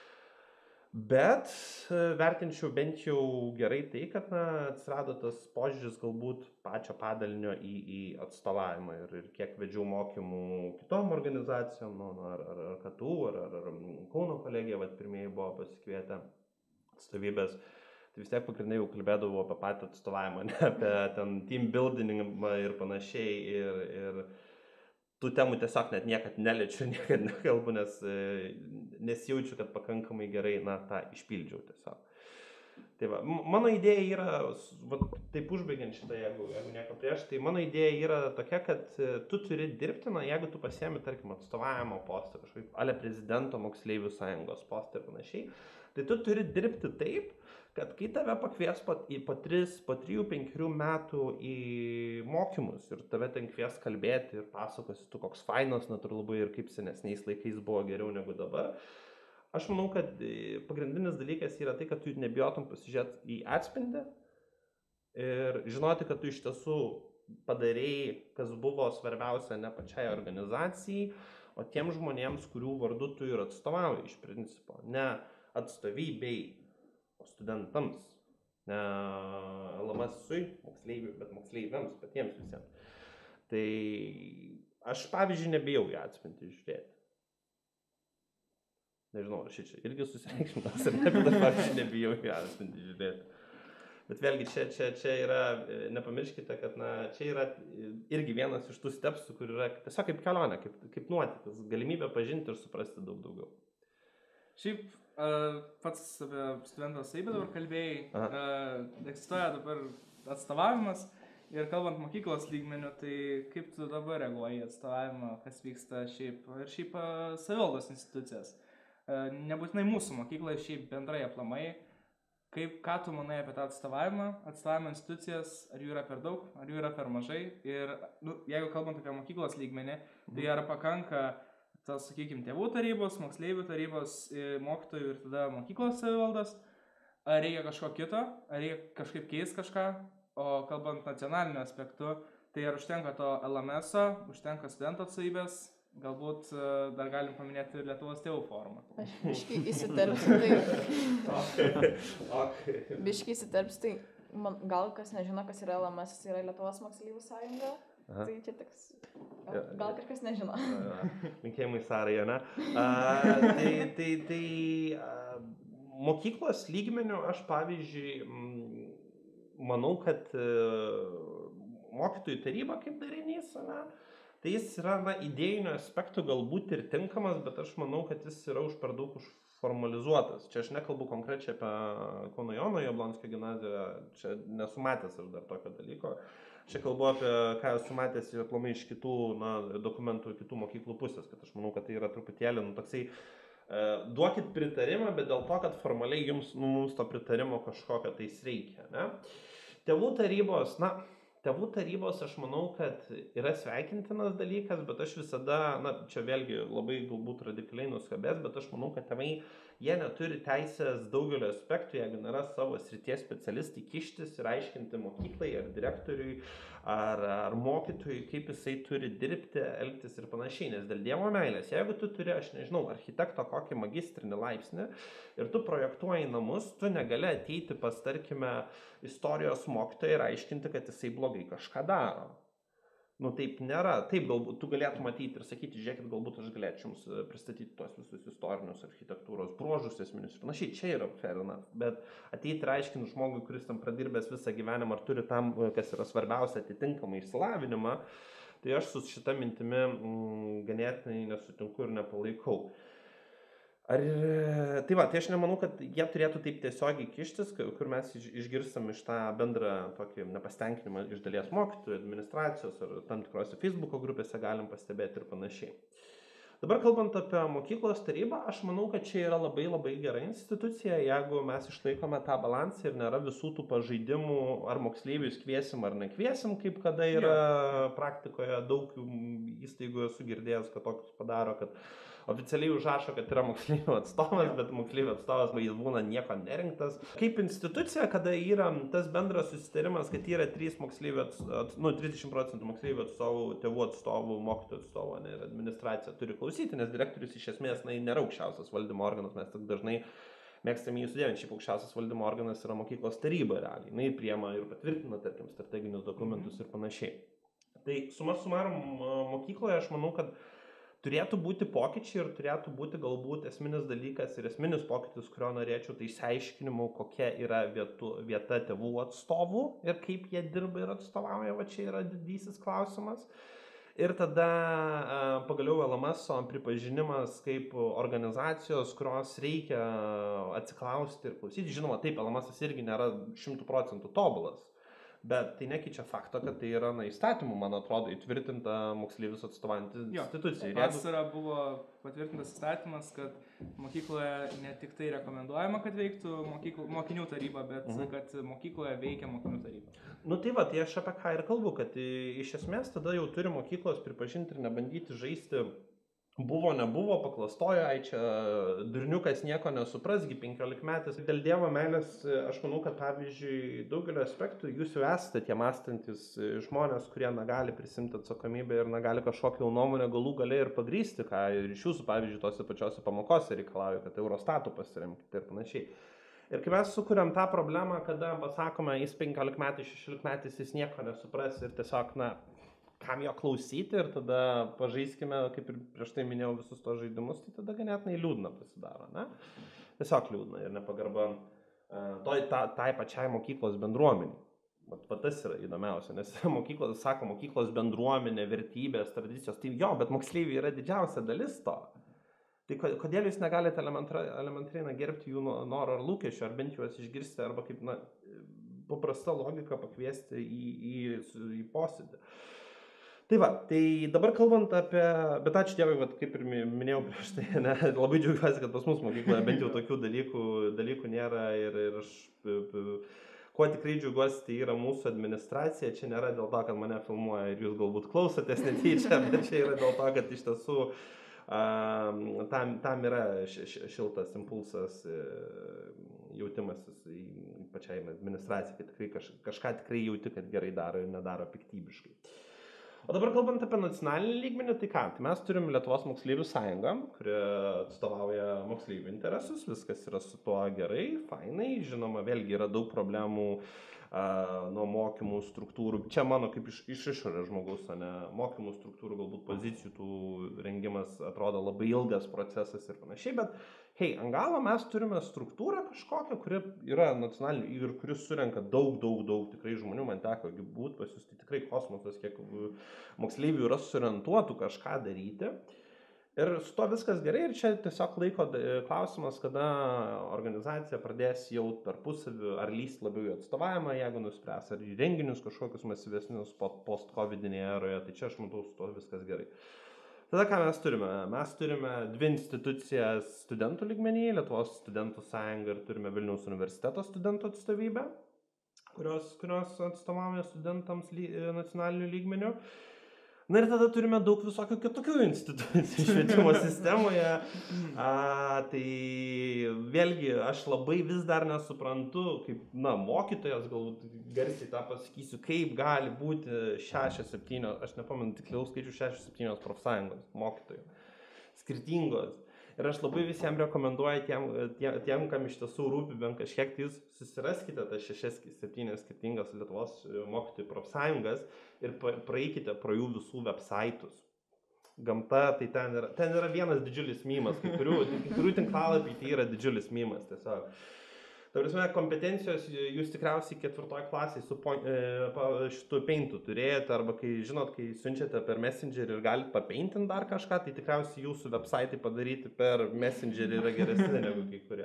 Bet vertinčiau bent jau gerai tai, kad na, atsirado tas požiūris galbūt pačio padalinio į, į atstovavimą ir, ir kiek vedžiau mokymų kitom organizacijom, nu, ar, ar, ar K T U, ar, ar, ar Kauno kolegija, vat, pirmieji buvo pasikvietę atstovybės. Tai vis tiek pagrindai jau kalbėdavau apie patį atstovavimą, ne apie ten team buildingą ir panašiai. Ir, ir tų temų tiesiog net niekad neliečiu, niekad nekalbu, nes nesijaučiu, kad pakankamai gerai, na, tą išpildžiau tiesiog. Tai va, mano idėja yra, va, taip užbaigiant šitą, jeigu, jeigu nieko prieš, tai mano idėja yra tokia, kad tu turi dirbti, na, jeigu tu pasiemi, tarkim, atstovavimo postą, kažkaip ale prezidento moksleivių sąjungos postą ir panašiai, tai tu turi dirbti taip, kad kai tave pakvies po, po tris, po trijų, penkerių metų į mokymus ir tave ten kvies kalbėti ir pasakosi tu koks fainas, natūralu, ir kaip senesniais laikais buvo geriau negu dabar, aš manau, kad pagrindinis dalykas yra tai, kad tu nebijotum pasižiūrėti į atspindį ir žinoti, kad tu iš tiesų padarėjai, kas buvo svarbiausia ne pačiai organizacijai, o tiem žmonėms, kurių vardu tu ir atstovauji iš principo, ne atstovybei, o studentams, ne L M S-ui, moksleiviui, bet moksleiviams, patiems visiems. Tai aš, pavyzdžiui, nebijau į atspindį žiūrėti. Nežinau, aš čia irgi susireikšminas ir ne, bet aš, pavyzdžiui, nebijau į atspindį žiūrėti. Bet vėlgi, čia, čia, čia yra, nepamirškite, kad na, čia yra irgi vienas iš tų stepsų, kur yra tiesiog kaip kelionė, kaip, kaip nuotykis, galimybė pažinti ir suprasti daug daugiau. Šiaip uh, pats apie studentų atstovybę dabar kalbėjai, uh, egzistuoja dabar atstovavimas Ir kalbant mokyklos lygmenių, tai kaip tu dabar reaguoji į atstovavimą, kas vyksta šiaip ir šiaip savivaldos institucijas. Nebūtinai mūsų mokykloje, šiaip bendrai aplamai. Kaip, ką tu manai apie tą atstovavimą, atstovavimo institucijas, ar jų yra per daug, ar jų yra per mažai. Ir nu, jeigu kalbant apie mokyklos lygmenį, tai ar pakanka tas, sakykime, tėvų tarybos, moksleivių tarybos, mokytojų ir tada mokyklos savivaldos, ar reikia kažko kito, ar reikia kažkaip keisti kažką. O kalbant nacionaliniu aspektu, tai ar užtenka to L M S-o, užtenka studento atstovybės, galbūt dar galim paminėti Lietuvos tėvų forumą. Aš biškai įsiterpsiu, tai... okay. Okay. Biškai įsiterpsiu, tai man, gal kas nežino, kas yra L M S, yra Lietuvos moksleivių sąjunga. Aha. Tai čia tiks... Gal, gal kažkas nežino. Linkėjimai Sarai, ne? A, tai tai, tai a, mokyklos lygmenių aš pavyzdžiui... M, manau, kad mokytojų taryba kaip darinys, ne, tai jis yra na, idėjinių aspektų galbūt ir tinkamas, bet aš manau, kad jis yra už per daug užformalizuotas. Čia aš nekalbu konkrečiai apie Kauno Jono Jablonskio gimnaziją, čia nesu matęs aš dar tokio dalyko. Čia kalbu apie ką esu matęs ir aplamai iš kitų na, dokumentų, kitų mokyklų pusės, kad aš manau, kad tai yra truputėlį nu, toksai duokit pritarimą, bet dėl to, kad formaliai jums, nu, mums to pritarimo kažkokio tais reikia. Ne? Tėvų tarybos, na, tėvų tarybos aš manau, kad yra sveikintinas dalykas, bet aš visada, na, čia vėlgi labai galbūt radikaliai nuskambės, bet aš manau, kad tėvai, jie neturi teisės daugelio aspektų, jeigu nėra savo srities specialistai, kištis ir aiškinti mokyklai ar direktoriui ar, ar mokytojui, kaip jisai turi dirbti, elgtis ir panašiai. Nes dėl Dievo meilės, jeigu tu turi, aš nežinau, architekto kokį magistrinį laipsnį ir tu projektuoji namus, tu negali ateiti pas, tarkime, istorijos mokytoją ir aiškinti, kad jisai blogai kažką daro. Nu taip nėra. Taip, galbūt tu galėtum matyti ir sakyti, žiūrėkit, galbūt aš galėčiau jums pristatyti tuos visus istorinius architektūros bruožus, esminius ir panašiai. Čia yra fair enough. Bet ateiti ir aiškinti žmogui, kuris tam pradirbęs visą gyvenimą ar turi tam, kas yra svarbiausia, atitinkamą išsilavinimą, tai aš su šita mintimi mm, ganėtinai nesutinku ir nepalaikau. Ar, tai va, tai aš nemanau, kad jie turėtų taip tiesiogiai kištis, kur mes išgirstam iš tą bendrą tokį nepastenkinimą iš dalies mokytojų, administracijos ar tam tikrose Facebook'o grupėse galim pastebėti ir panašiai. Dabar kalbant apie mokyklos tarybą, aš manau, kad čia yra labai labai gera institucija, jeigu mes išlaikome tą balansą ir nėra visų tų pažaidimų, ar moksleivius kviesim ar nekviesim, kaip kada yra ja. Praktikoje daug įstaigų esu girdėjęs, kad tokius padaro, kad oficialiai užrašo, kad yra moksleivių atstovas, bet moksleivių atstovas jis būna nieko nerinktas. Kaip institucija, kada yra tas bendras susitarimas, kad yra trys moksleivių atstovų, nu, trisdešimt procentų moksleivių atstovų, tėvų atstovų, mokytojų atstovų, ne, ir administracija turi klausyti, nes direktorius iš esmės na, nėra aukščiausias valdymo organas, mes tik dažnai mėgstame jį sudėvinti, šiaip aukščiausias valdymo organas yra mokyklos taryba realiai, jinai priema ir patvirtina, tarkim, strateginius dokumentus mm-hmm. ir panašiai. Tai suma sumarum mokykloje aš manau, kad turėtų būti pokyčiai ir turėtų būti galbūt esminis dalykas ir esminis pokytis, kurio norėčiau, tai išsiaiškinimu, kokia yra vietu, vieta tėvų atstovų ir kaip jie dirba ir atstovauja, va čia yra didysis klausimas. Ir tada pagaliau L M S-o pripažinimas kaip organizacijos, kurios reikia atsiklausti ir klausyti. Žinoma, taip, L M S-as irgi nėra šimtų procentų tobulas. Bet tai nekeičia fakto, kad tai yra na, įstatymų, man atrodo, įtvirtinta moksleivius atstovaujanti institucija. Vasarą buvo patvirtintas įstatymas, kad mokykloje ne tik tai rekomenduojama, kad veiktų mokyklo, mokinių taryba, bet mhm. kad mokykloje veikia mokinių taryba. Nu tai va, tai aš apie ką ir kalbu, kad iš esmės tada jau turi mokyklos pripažinti ir nebandyti žaisti buvo, nebuvo, paklastojo, ai čia durniukas nieko nesuprasgi, penkiolikmetis. Dėl Dievo meilės, aš manau, kad pavyzdžiui, daugelio aspektų jūs jau esate tie mąstantis žmonės, kurie negali prisimti atsakomybę ir negali kažkokią nuomonę galų gale ir pagrysti, ką ir iš jūsų, pavyzdžiui, tose pačiose pamokose reikalauja, kad Eurostatų pasiremkite ir panašiai. Ir kai mes sukuriam tą problemą, kada pasakome, jis penkiolikmetis, šešiolikmetis, jis nieko nesupras ir tiesiog, na, kam jo klausyti ir tada pažaiskime, kaip ir prieš tai minėjau, visus tos žaidimus, tai tada ganėtinai liūdna pasidaro, ne? Tiesiog liūdna ir nepagarba uh, tai, tai pačiai mokyklos bendruomeniai. Vat, vat tas yra įdomiausia, nes mokyklos, sako, mokyklos bendruomenė, vertybės, tradicijos, tai jo, bet moksleiviai yra didžiausia dalis to. Tai kodėl jūs negalite elementariai na, gerbti jų noro ar lūkesčių, ar bent juos išgirsti, arba kaip, na, paprasta logika pakviesti į, į, į posėdį. Tai va, tai dabar kalbant apie, bet ačiū Dievui, vat, kaip ir minėjau prieš tai, ne, labai džiaugiuosi, kad pas mus mokykloje bent jau tokių dalykų, dalykų nėra ir, ir aš, kuo tikrai džiaugiuosi, tai yra mūsų administracija, čia nėra dėl to, kad mane filmuoja ir jūs galbūt klausotės netyčia, bet čia yra dėl to, kad iš tiesų um, tam, tam yra šiltas impulsas, jautimasis pačiai administracijai, kad tikrai kaž, kažką tikrai jauti, kad gerai daro ir nedaro piktybiškai. O dabar kalbant apie nacionalinį lygmenį, tai ką? Tai mes turim Lietuvos moksleivių sąjungą, kuri atstovauja moksleivių interesus, viskas yra su tuo gerai, fainai, žinoma, vėlgi yra daug problemų a, nuo mokymų struktūrų, čia mano kaip iš, iš išorės žmogaus, o ne mokymų struktūrų, galbūt pozicijų tų rengimas atrodo labai ilgas procesas ir panašiai, bet hei, ant galo mes turime struktūrą kažkokią, kuri yra nacionalinė ir kuris surenka daug, daug, daug tikrai žmonių, man teko būti pas jūs, tai tikrai kosmosas, kiek moksleivių yra suorientuotų kažką daryti. Ir su to viskas gerai ir čia tiesiog laiko klausimas, kada organizacija pradės jau tarpusavį ar lyst labiau į atstovavimą, jeigu nuspręs, ar į renginius kažkokius masyvesnius post-covidinėje eroje, tai čia aš matau su to viskas gerai. Tada ką mes turime? Mes turime dvi institucijas studentų lygmenyje, Lietuvos studentų sąjungą ir turime Vilniaus universiteto studentų atstovybę, kurios, kurios atstovauja studentams ly, nacionaliniu lygmeniu. Na ir tada turime daug visokių kitokių institucijų švietimo sistemoje. A, tai vėlgi aš labai vis dar nesuprantu, kaip, na, mokytojas, galbūt garsiai tą pasakysiu, kaip gali būti šešios septynios, aš nepamenu tiksliau skaičių, šešios septynios profsąjungos mokytojų, skirtingos. Ir aš labai visiems rekomenduoju tiem, tiem, tiem kam iš tiesų rūpi bent kažkiek, tai jūs susiraskite tas šešias septynias skirtingas Lietuvos mokytojų profsąjungas ir praeikite pro jų visų websaitus. Gamta, tai ten yra, ten yra vienas didžiulis mymas, kai kurių, kai kurių tinklalapiai tai yra didžiulis mymas tiesiog. Ta prasme, kompetencijos jūs tikriausiai ketvirtoj klasiai su po, e, šitų paintų turėjote, arba kai, žinot, kai siunčiate per Messengerį ir galite papaintinti dar kažką, tai tikriausiai jūsų websaitai padaryti per Messengerį yra geresni negu kai kurie.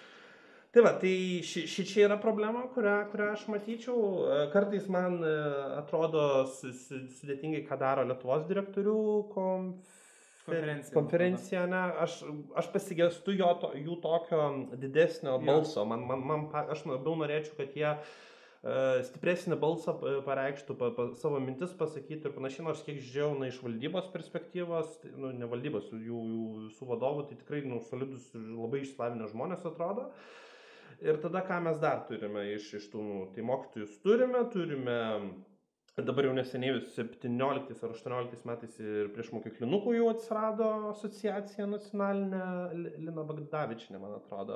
Tai va, tai ši, ši čia yra problema, kurią, kurią aš matyčiau. Kartais man atrodo sudėtingai, ką daro Lietuvos direktorių konferencija. Konferencija, konferencija ne, aš, aš pasigestu jo, to, jų tokio didesnio balso, man, man, man, aš labiau norėčiau, kad jie uh, stipresnį balsą pareikštų, pa, pa, savo mintis pasakytų ir panašiai, nors kiek žiūrėjau na, iš valdybos perspektyvos, tai, nu, ne valdybos, jų, jų visų vadovų, tai tikrai nu, solidus ir labai išslavinę žmonės atrodo. Ir tada ką mes dar turime iš, iš tų, nu, tai mokytojus turime, turime... Dabar jau neseniai septynioliktais ar aštuonioliktais metais ir prieš mokyklinukų jau atsirado asociacija nacionalinė, Lina Bagdavičinė, man atrodo,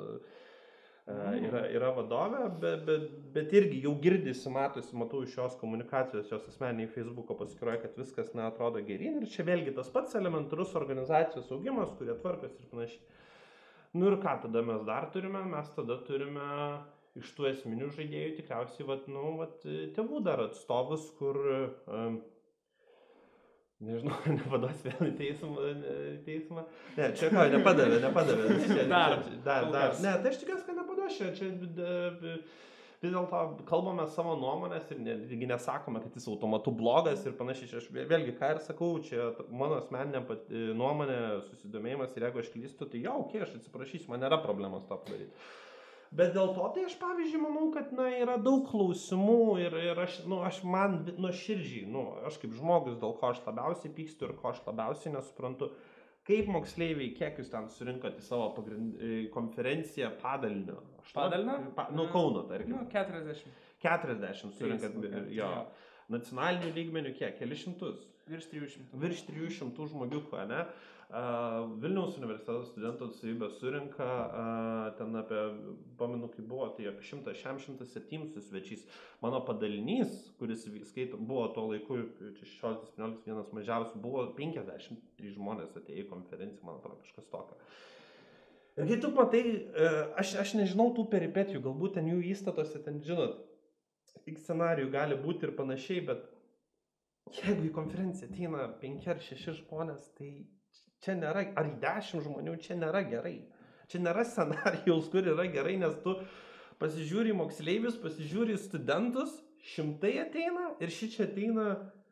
yra, yra vadovė, bet, bet, bet irgi jau girdisi, matosi, matau iš jos komunikacijos, jos asmeniai Facebooko paskyroje, kad viskas neatrodo gerin ir čia vėlgi tas pats elementarus organizacijos augimas, kurie tvarkas ir panašiai. Nu ir ką tada mes dar turime? Mes tada turime... iš tų esminių žaidėjų tikriausiai, vat, nu, vat, tėvų dar atstovus, kur, um, nežinau, nepaduos vėl į teismą, teismą. Ne, čia ką, nepadavė, nepadavė. Čia, dar, čia, dar, dar. Ne, tai aš tikiuosi, kad nepaduos čia. čia vis dėlto kalbame savo nuomonės ir netgi nesakome, kad jis automatu blogas ir panašiai. Aš vėlgi, ką ir sakau, čia mano asmeninė nuomonė, susidomėjimas ir jeigu aš klystu, tai jau, okei, aš atsiprašysiu, man nėra problemos to padaryti. Bet dėl to, tai aš pavyzdžiui manau, kad na, yra daug klausimų ir, ir aš, nu, aš man nuoširdžiai, nu, aš kaip žmogus, dėl ko aš labiausiai pykstu ir ko aš labiausiai nesuprantu, kaip moksleiviai, kiek jūs ten surinkote į savo pagrind... konferenciją padalinio. Padalinio? Pa, nu, Kauno, tarkim. Nu, keturiasdešimt. keturiasdešimt surinkat, jo. Nacionalinių lygmenių kiek? Keli šimtus? Virš trijų šimtų. Virš trijų šimtų žmogiukų, ne? Uh, Vilniaus universiteto studentų atstovybė surinka uh, ten apie, pamenu, kai buvo, tai apie šimtas septyni su svečiais. Mano padalinys, kuris skaito, buvo tuo laiku, šešioliktas septynioliktas vienas mažiausių, buvo penkiasdešimt trys žmonės atėjo į konferenciją, man atrodo, kažkas tokio. Ir kai tu matai, uh, aš, aš nežinau tų peripetijų, galbūt ten jų įstatose, ten, žinot, tik scenarijų gali būti ir panašiai, bet jeigu į konferenciją ateina penki ar šeši žmonės, tai čia nėra, ar į dešimt žmonių, čia nėra gerai. Čia nėra scenarijaus, kur yra gerai, nes tu pasižiūri moksleivius, pasižiūri studentus, šimtai ateina ir ši čia ateina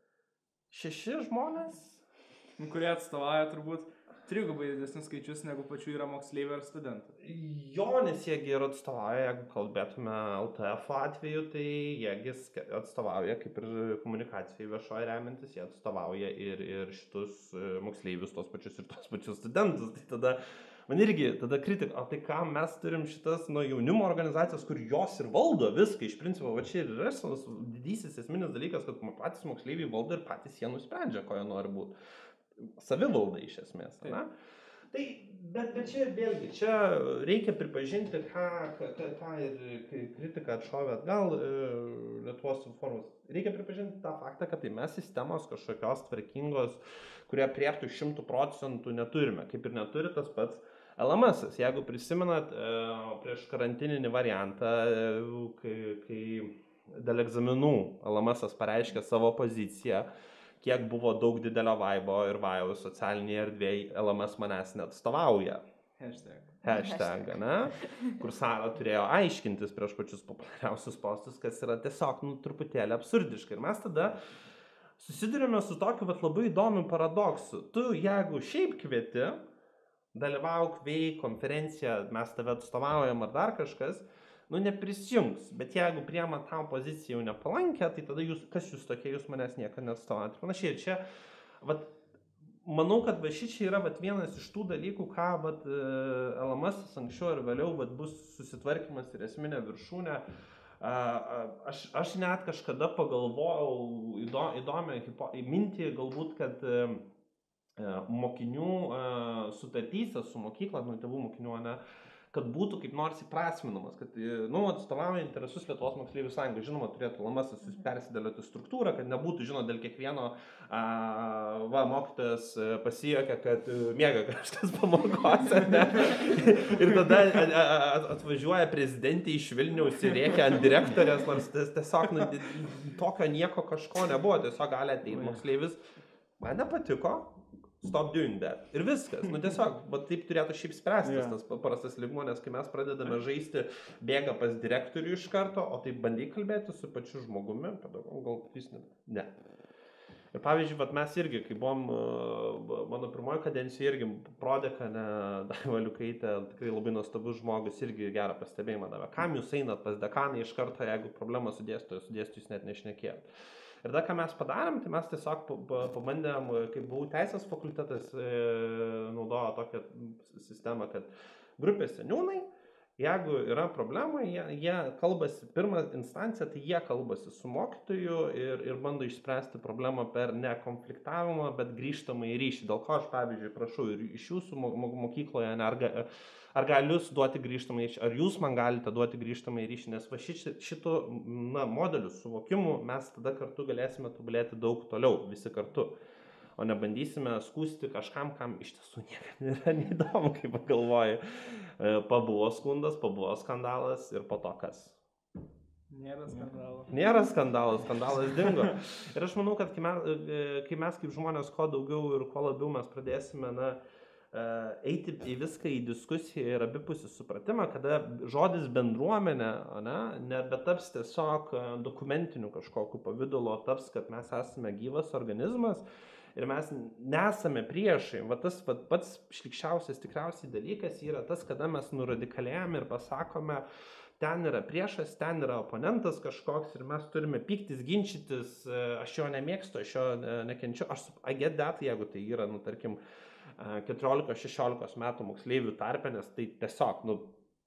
šeši žmonės. Kurie atstovauja turbūt trigubai didesnius skaičius negu pačių yra moksleivių ar studentų. Jo, nes jiegi ir atstovauja, jeigu kalbėtume L T F atveju, tai jiegi atstovauja, kaip ir komunikacijai viešoje remiantis, jie atstovauja ir, ir šitus moksleivius, tos pačius ir tos pačius studentus. Tai tada, man irgi, tada kritika, o tai ką mes turim šitas nuo jaunimo organizacijos, kur jos ir valdo viską, iš principo, va čia ir yra didysis esminis dalykas, kad patys moksleiviai valdo ir patys jie nusprendžia, ko jie nori būti. Savivalda iš esmės, ne? Tai, bet, bet čia vėlgi, čia reikia pripažinti, ką, ką, ką ir kritika atšovė atgal e, Lietuvos informas. Reikia pripažinti tą faktą, kad tai mes sistemos kažkokios tvarkingos, kurie priektų šimtų procentų neturime, kaip ir neturi tas pats L M S. Jeigu prisimenat e, prieš karantininį variantą, e, kai, kai dėl egzaminų L M S pareiškė savo poziciją, kiek buvo daug didelio vaibo ir vajaus socialinėje erdvėje, L M S manęs neatstovauja. Hashtag. Hashtag, ne? Kur Sara turėjo aiškintis prieš pačius populiariausius postus, kas yra tiesiog, nu, truputėlį absurdiškai. Ir mes tada susidurime su tokiu vat, labai įdomiu paradoksu. Tu, jeigu šiaip kvieti, dalyvauk, veik, konferenciją, mes tave atstovaujam ar dar kažkas, nu, neprisijungs, bet jeigu priema tau poziciją jau nepalankę, tai tada jūs, kas jūs tokie, jūs manęs niekada neatstovaujate. Panašiai, ir čia, vat, manau, kad va šičia yra vat, vienas iš tų dalykų, ką vat, L M S anksčiau ir vėliau vat, bus susitvarkymas ir esminė viršūnė. Aš, aš net kažkada pagalvojau įdomią mintį, galbūt, kad mokinių sutartyse su mokykla, nu, tėvų mokinių, ne, kad būtų kaip nors įprasminamas, kad, nu, atstovauja interesus Lietuvos moksleivių sąjungos, žinoma, turėtų L M S persidėlioti struktūrą, kad nebūtų, žinoma, dėl kiekvieno, a, va, mokytojas pasijuokia, kad miega kažkas pamokose, ne? Ir tada atvažiuoja prezidentė iš Vilniaus ir rėkia ant direktorės, nors tiesiog, nu, tokio nieko kažko nebuvo, tiesiog gali ateiti moksleivis, man nepatiko, stop doing that. Ir viskas. Nu tiesiog, bet taip turėtų šiaip spręstis yeah. tas paprastas lygmuo, nes kai mes pradedame žaisti, bėga pas direktorių iš karto, o taip bandy kalbėti su pačiu žmogumi, pedagogu, gal vis ne. ne. Ir pavyzdžiui, vat mes irgi, kai buvom, mano pirmoji kadencija irgi prodekane Daiva Liukaitė, tikrai labai nuostabus žmogus, irgi gerą pastebėjimą davė. Kam jūs einat pas dekaną iš karto, jeigu problema su dėstytoju, su dėstytoju jūs net nešnekėjot. Ir tada, ką mes padarėm, tai mes tiesiog pabandėm, kai buvau teisės fakultetas, naudojo tokią sistemą, kad grupės seniūnai, jeigu yra problema, jie, jie kalbasi, pirmą instanciją, tai jie kalbasi su mokytoju ir, ir bando išspręsti problemą per ne konfliktavimą, bet grįžtamą į ryšį. Dėl ko aš, pavyzdžiui, prašau ir iš jūsų mokykloje, ne, ar, ar galiu duoti grįžtamą į ryšį, ar jūs man galite duoti grįžtamą į ryšį, nes va šito na, modelių suvokimų mes tada kartu galėsime tobulėti daug toliau, visi kartu. O nebandysime skūsti kažkam, kam iš tiesų niekam nėra neįdomu, kaip pagalvoju. Pabuvo skundas, pabuvo skandalas ir po to kas. Nėra skandalo. Nėra skandalo, skandalas dingo. Ir aš manau, kad kai mes, kai mes kaip žmonės, kuo daugiau ir kuo labiau mes pradėsime na, eiti į viską, į diskusiją ir abipusį supratimą, kada žodis bendruomenė ne, nebetaps tiesiog dokumentiniu kažkokiu pavidalu, taps, kad mes esame gyvas organizmas, ir mes nesame priešai. Va tas va, pats šlikščiausias tikriausiai dalykas yra tas, kada mes nuradikalėjame ir pasakome, ten yra priešas, ten yra oponentas kažkoks ir mes turime pyktis, ginčytis, aš jo nemėgstu, aš jo nekenčiu. Aš I get that, jeigu tai yra, nu, tarkim, keturiolikos šešiolikos metų moksleivių tarpe, nes tai tiesiog, nu,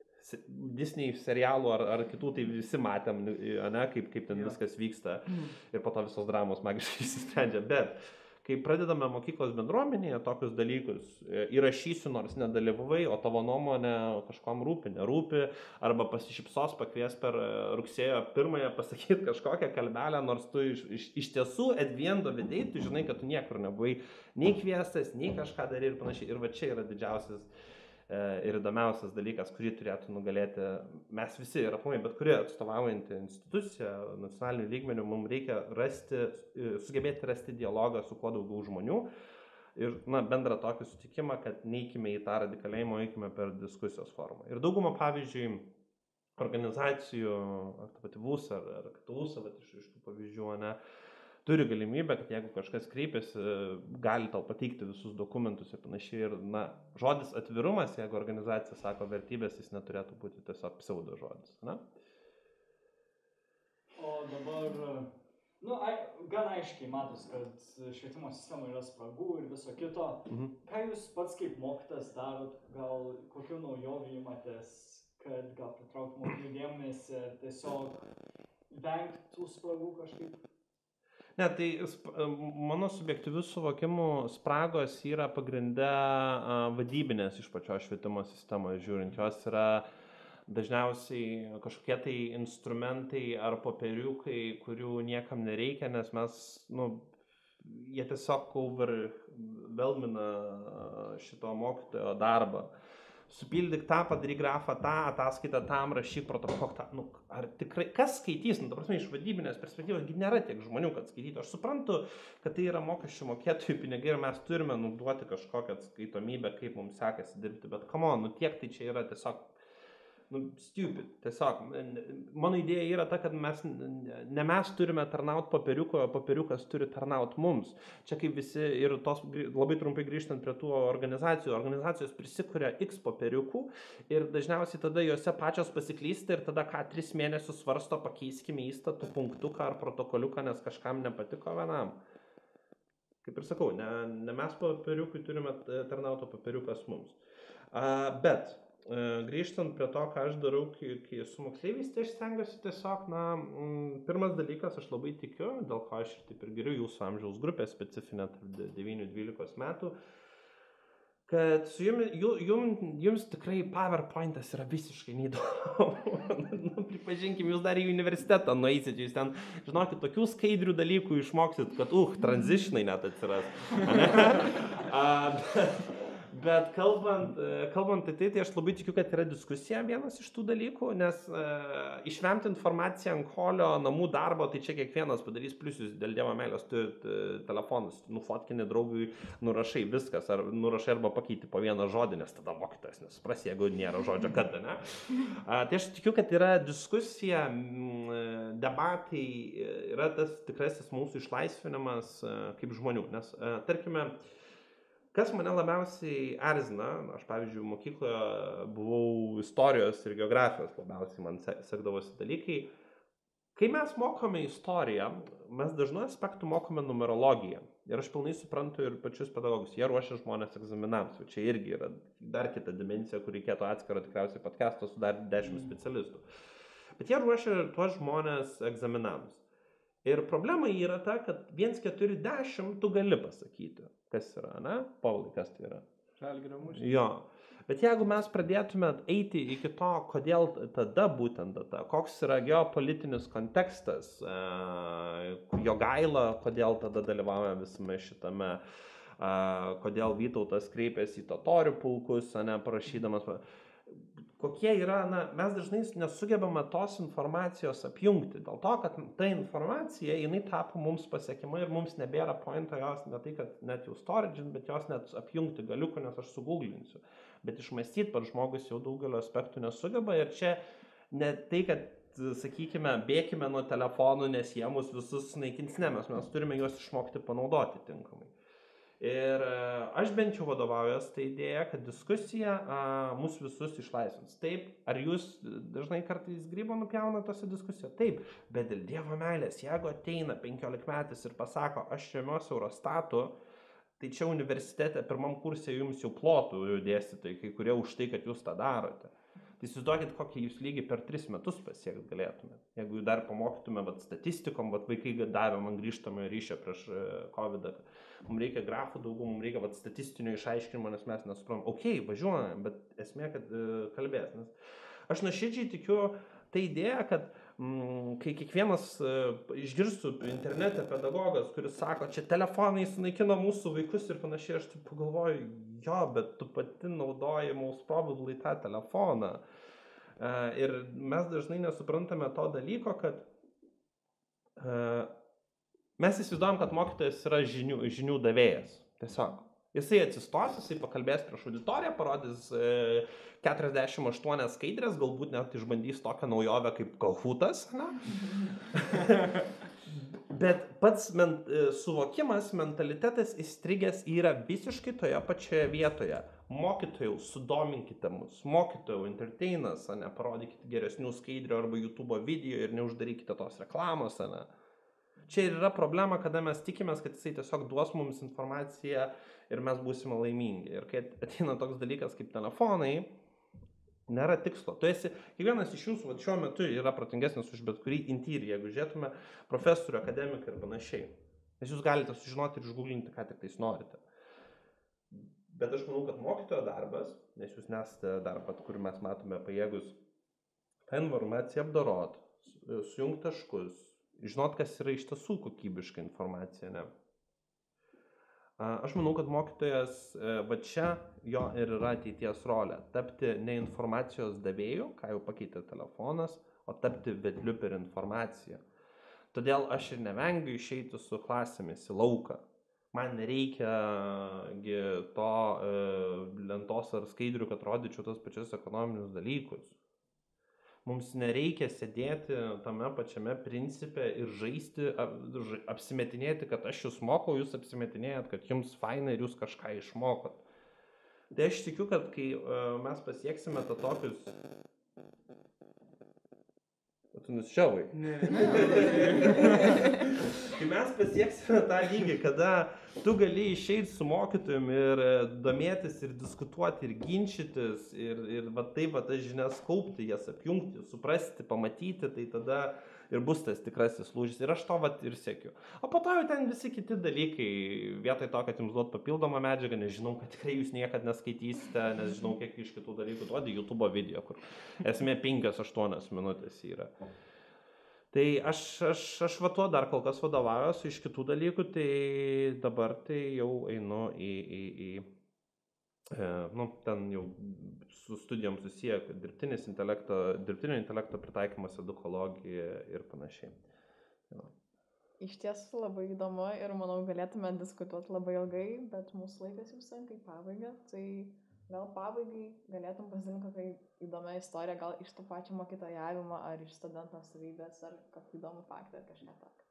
Disney serialų ar, ar kitų, tai visi matėm, ne, kaip, kaip ten yeah. viskas vyksta ir po to visos dramos magiškai išsisprendžia, bet kai pradedame mokyklos bendruomenėje tokius dalykus, įrašysiu, nors nedalyvavai, o tavo nuomonė kažkom rūpi, nerūpi, arba pasišypsos pakvies per rugsėjo pirmąją pasakyti kažkokią kalbelę, nors tu iš, iš, iš tiesų at the end of the day, tu žinai, kad tu niekur nebuvai nei kviestas, nei kažką darė ir panašiai. Ir va čia yra didžiausias ir įdomiausias dalykas, kurį turėtų nugalėti mes visi ir aplamai, bet kuri atstovaujantį instituciją nacionalinių lygmenių, mums reikia rasti, sugebėti rasti dialogą su kuo daugiau žmonių ir na, bendrą tokį sutikimą, kad neikime į tą radikalėjimą, eikime per diskusijos formą. Ir daugumą, pavyzdžiui, organizacijų, ar ta pati VUS, ar, ar KTUSA, bet iš, iš tų pavyzdžių, ne, turi galimybę, kad jeigu kažkas kreipiasi, gali tau pateikti visus dokumentus ir panašiai. Ir, na, žodis atvirumas, jeigu organizacija sako vertybės, jis neturėtų būti tiesiog pseudo žodis. Na? O dabar, nu, ai, gan aiškiai matos, kad švietimo sistemoje yra spragų ir viso kito. Mhm. Ką jūs pats kaip mokytas darot, gal kokių naujovių imatės, kad gal pritraukti mokinių dėmesį ir tiesiog vengti tų spragų kažkaip? Ne, tai mano subjektyvių suvokimų spragos yra pagrindę vadybinės iš pačios švietimo sistemoje žiūrint. Jos yra dažniausiai kažkokie tai instrumentai ar popieriukai, kurių niekam nereikia, nes mes, nu, jie tiesiog overwhelmina šito mokytojo darbą. Supildyk tą, padaryk grafą tą, ataskaitą tam, rašyk protokolą tą. Nu, ar tikrai, kas skaitys? Nu, ta prasme, iš vadybinės perspektyvos nėra tiek žmonių, kad skaitytų. Aš suprantu, kad tai yra mokesčių mokėtojų pinigai ir mes turime nuduoti kažkokią atskaitomybę, kaip mums sekasi dirbti. Bet come on, nu tiek tai čia yra tiesiog, nu, stupid. Tiesiog, mano idėja yra ta, kad mes, ne mes turime tarnauti popieriuko, o popieriukas turi tarnauti mums. Čia kaip visi, ir tos, labai trumpai grįžtant prie tų organizacijų, organizacijos prisikuria X popieriukų ir dažniausiai tada juose pačios pasiklysta ir tada ką tris mėnesius svarsto, pakeiskime įstatų punktuką ar protokoliuką, nes kažkam nepatiko vienam. Kaip ir sakau, ne, ne mes popieriukui turime tarnauti, o popieriukas mums. A, bet grįžtant prie to, ką aš darau, kai, kai su moksleiviais, tai aš stengiuosi tiesiog, na, pirmas dalykas, aš labai tikiu, dėl ko aš ir taip ir geriu jūsų amžiaus grupę specifinę tarp devynių dvylikos metų, kad su jums, jums, jums tikrai PowerPointas yra visiškai neįdomu. Nu, pripažinkim, jūs dar į universitetą nueisit, jūs ten, žinokit, tokių skaidrių dalykų išmoksit, kad, uh, transitionai net atsiras. A, Bet kalbant, kalbant tai, tai aš labai tikiu, kad yra diskusija vienas iš tų dalykų, nes e, išvemti informaciją ant kolio namų darbo, tai čia kiekvienas padarys, plius jūs dėl Dievo meilės turit telefonus, nufotkini draugui, nurašai viskas, ar nurašai arba pakeiti po vieną žodį, nes tada mokytojas nesupras, jeigu nėra žodžio kada, ne? A, tai aš tikiu, kad yra diskusija, m, debatai, yra tas tikrasis mūsų išlaisvinimas e, kaip žmonių, nes, e, tarkime, kas mane labiausiai erzina, aš pavyzdžiui mokykloje buvau istorijos ir geografijos, labiausiai man sekdavosi dalykai. Kai mes mokome istoriją, mes dažnu aspektu mokome numerologiją. Ir aš pilnai suprantu ir pačius pedagogus, jie ruošia žmonės egzaminams. O čia irgi yra dar kita dimensija, kur reikėtų atskiro tikriausiai podcast'o su dar dešimt specialistų. Bet jie ruošia tuos žmonės egzaminams. Ir problema yra ta, kad vienas keturi dešimt tu gali pasakyti, kas yra, ne? Paulai, kas tai yra? Žalgirio mūšis. Jo. Bet jeigu mes pradėtume eiti iki to, kodėl tada būtent tada, koks yra geopolitinis kontekstas, Jogaila, kodėl tada dalyvauja visame šitame, kodėl Vytautas kreipėsi į totorių pulkus, ne, parašydamas, kokie yra, na, mes dažnai nesugebame tos informacijos apjungti, dėl to, kad ta informacija, jinai tapo mums pasiekima ir mums nebėra pointo jos, ne tai, kad net jau storage, bet jos net apjungti galiuku, nes aš suguglinsiu. Bet išmąstyti par žmogus jau daugelio aspektų nesugeba ir čia ne tai, kad, sakykime, bėkime nuo telefonų, nes jie mus visus naikins, ne, mes, mes turime juos išmokti panaudoti tinkamai. Ir aš bent jau vadovaujuos tą idėją, kad diskusija a, mus visus išlaisvins. Taip, ar jūs dažnai kartais grybą nupjauna tose diskusijose? Taip, bet dėl Dievo meilės, jeigu ateina penkiolikmetis ir pasako, aš remiuosi Eurostatu, tai čia universitete pirmam kursė jums jau plotų dėstytojai, kai kurie už tai, kad jūs tą darote. Tai įsivaizduokit, kokį jūs lygį per tris metus pasiekt galėtumėte. Jeigu jūs dar pamokytume vat, statistikom, vat, vaikai davė man grįžtamą ryšį prieš kovidą, mums reikia grafų daugiau, mums reikia vat, statistinio išaiškinimo, nes mes nesuprantam. Ok, važiuojame, bet esmė, kad uh, kalbės. Nes aš nuoširdžiai tikiu tą idėją, kad mm, kai kiekvienas uh, išgirstų internete pedagogas, kuris sako, čia telefonai sunaikino mūsų vaikus ir panašiai, aš taip pagalvoju, jo, bet tu pati naudoji most probably tą telefoną. Uh, ir mes dažnai nesuprantame to dalyko, kad uh, mes įsivaizduojam, kad mokytojas yra žinių, žinių davėjas. Tiesiog. Jisai atsistos, jisai pakalbės prieš auditoriją, parodys e, keturiasdešimt aštuonias skaidrės, galbūt net išbandys tokią naujovę kaip Kahootas. Bet pats men, suvokimas, mentalitetas įstrigęs yra visiškai toje pačioje vietoje. Mokytojau, sudominkite mus, mokytojau, entertainas, ne, parodykite geresnių skaidrių arba YouTube video ir neuždarykite tos reklamos. Ne. Čia ir yra problema, kada mes tikimės, kad jisai tiesiog duos mums informaciją ir mes būsime laimingi. Ir kai ateina toks dalykas kaip telefonai, nėra tikslo. Tu esi, kiekvienas iš jūsų va, šiuo metu yra protingesnis už bet kurį intyrį, jeigu žiūrėtume profesorių, akademiką ir panašiai. Nes jūs galite sužinoti ir išguglinti, ką tik tais norite. Bet aš manau, kad mokytojo darbas, nes jūs nesate darbas, kur mes matome pajėgus tą informaciją apdorot, sujungti taškus, žinot, kas yra iš tiesų kokybiška informacija, ne? Aš manau, kad mokytojas, va čia jo ir yra ateities rolė. Tapti ne informacijos davėjų, ką jau pakeitė telefonas, o tapti vedliu per informaciją. Todėl aš ir nevengiu išeiti su klasėmis į lauką. Man nereikia to e, lentos ar skaidrių, kad rodyčiau tos pačius ekonominius dalykus. Mums nereikia sėdėti tame pačiame principe ir žaisti, apsimetinėti, kad aš jūs mokau, jūs apsimetinėjat, kad jums faina ir jūs kažką išmokot. Tai aš tikiu, kad kai mes pasieksime tą tokius... O tu nusičiavai? Ne. Kai mes pasieksime tą lygį, kada tu gali išeiti su mokytojum ir domėtis ir diskutuoti ir ginčytis ir, ir va taip va tas žinias kaupti, jas apjungti, suprasti, pamatyti, tai tada ir bus tas tikrasis lūžis. Ir aš to va ir siekiu. O po to jau ten visi kiti dalykai, vietoj to, kad jums duot papildomą medžiagą, nes žinau, kad tikrai jūs niekad neskaitysite, nes žinau, kiek iš kitų dalykų duodi YouTube video, kur esmė penkios aštuonios minutės yra. Tai aš, aš, aš va tuo dar kol kas vadovaujuosi iš kitų dalykų, tai dabar tai jau einu į, į, į e, nu, ten jau su studijom susiję, dirbtinis intelekto, dirbtinio intelekto pritaikymas, edukologija ir panašiai. Ja. Iš tiesų labai įdomu ir manau galėtume diskutuoti labai ilgai, bet mūsų laikas jau senka į pabaigą, tai gal pabaigai galėtum pasidalinti kokią įdomią istoriją, gal iš to pačio mokytojavimo, ar iš studento savybės, ar kokį įdomų faktą, ar kažką tokio.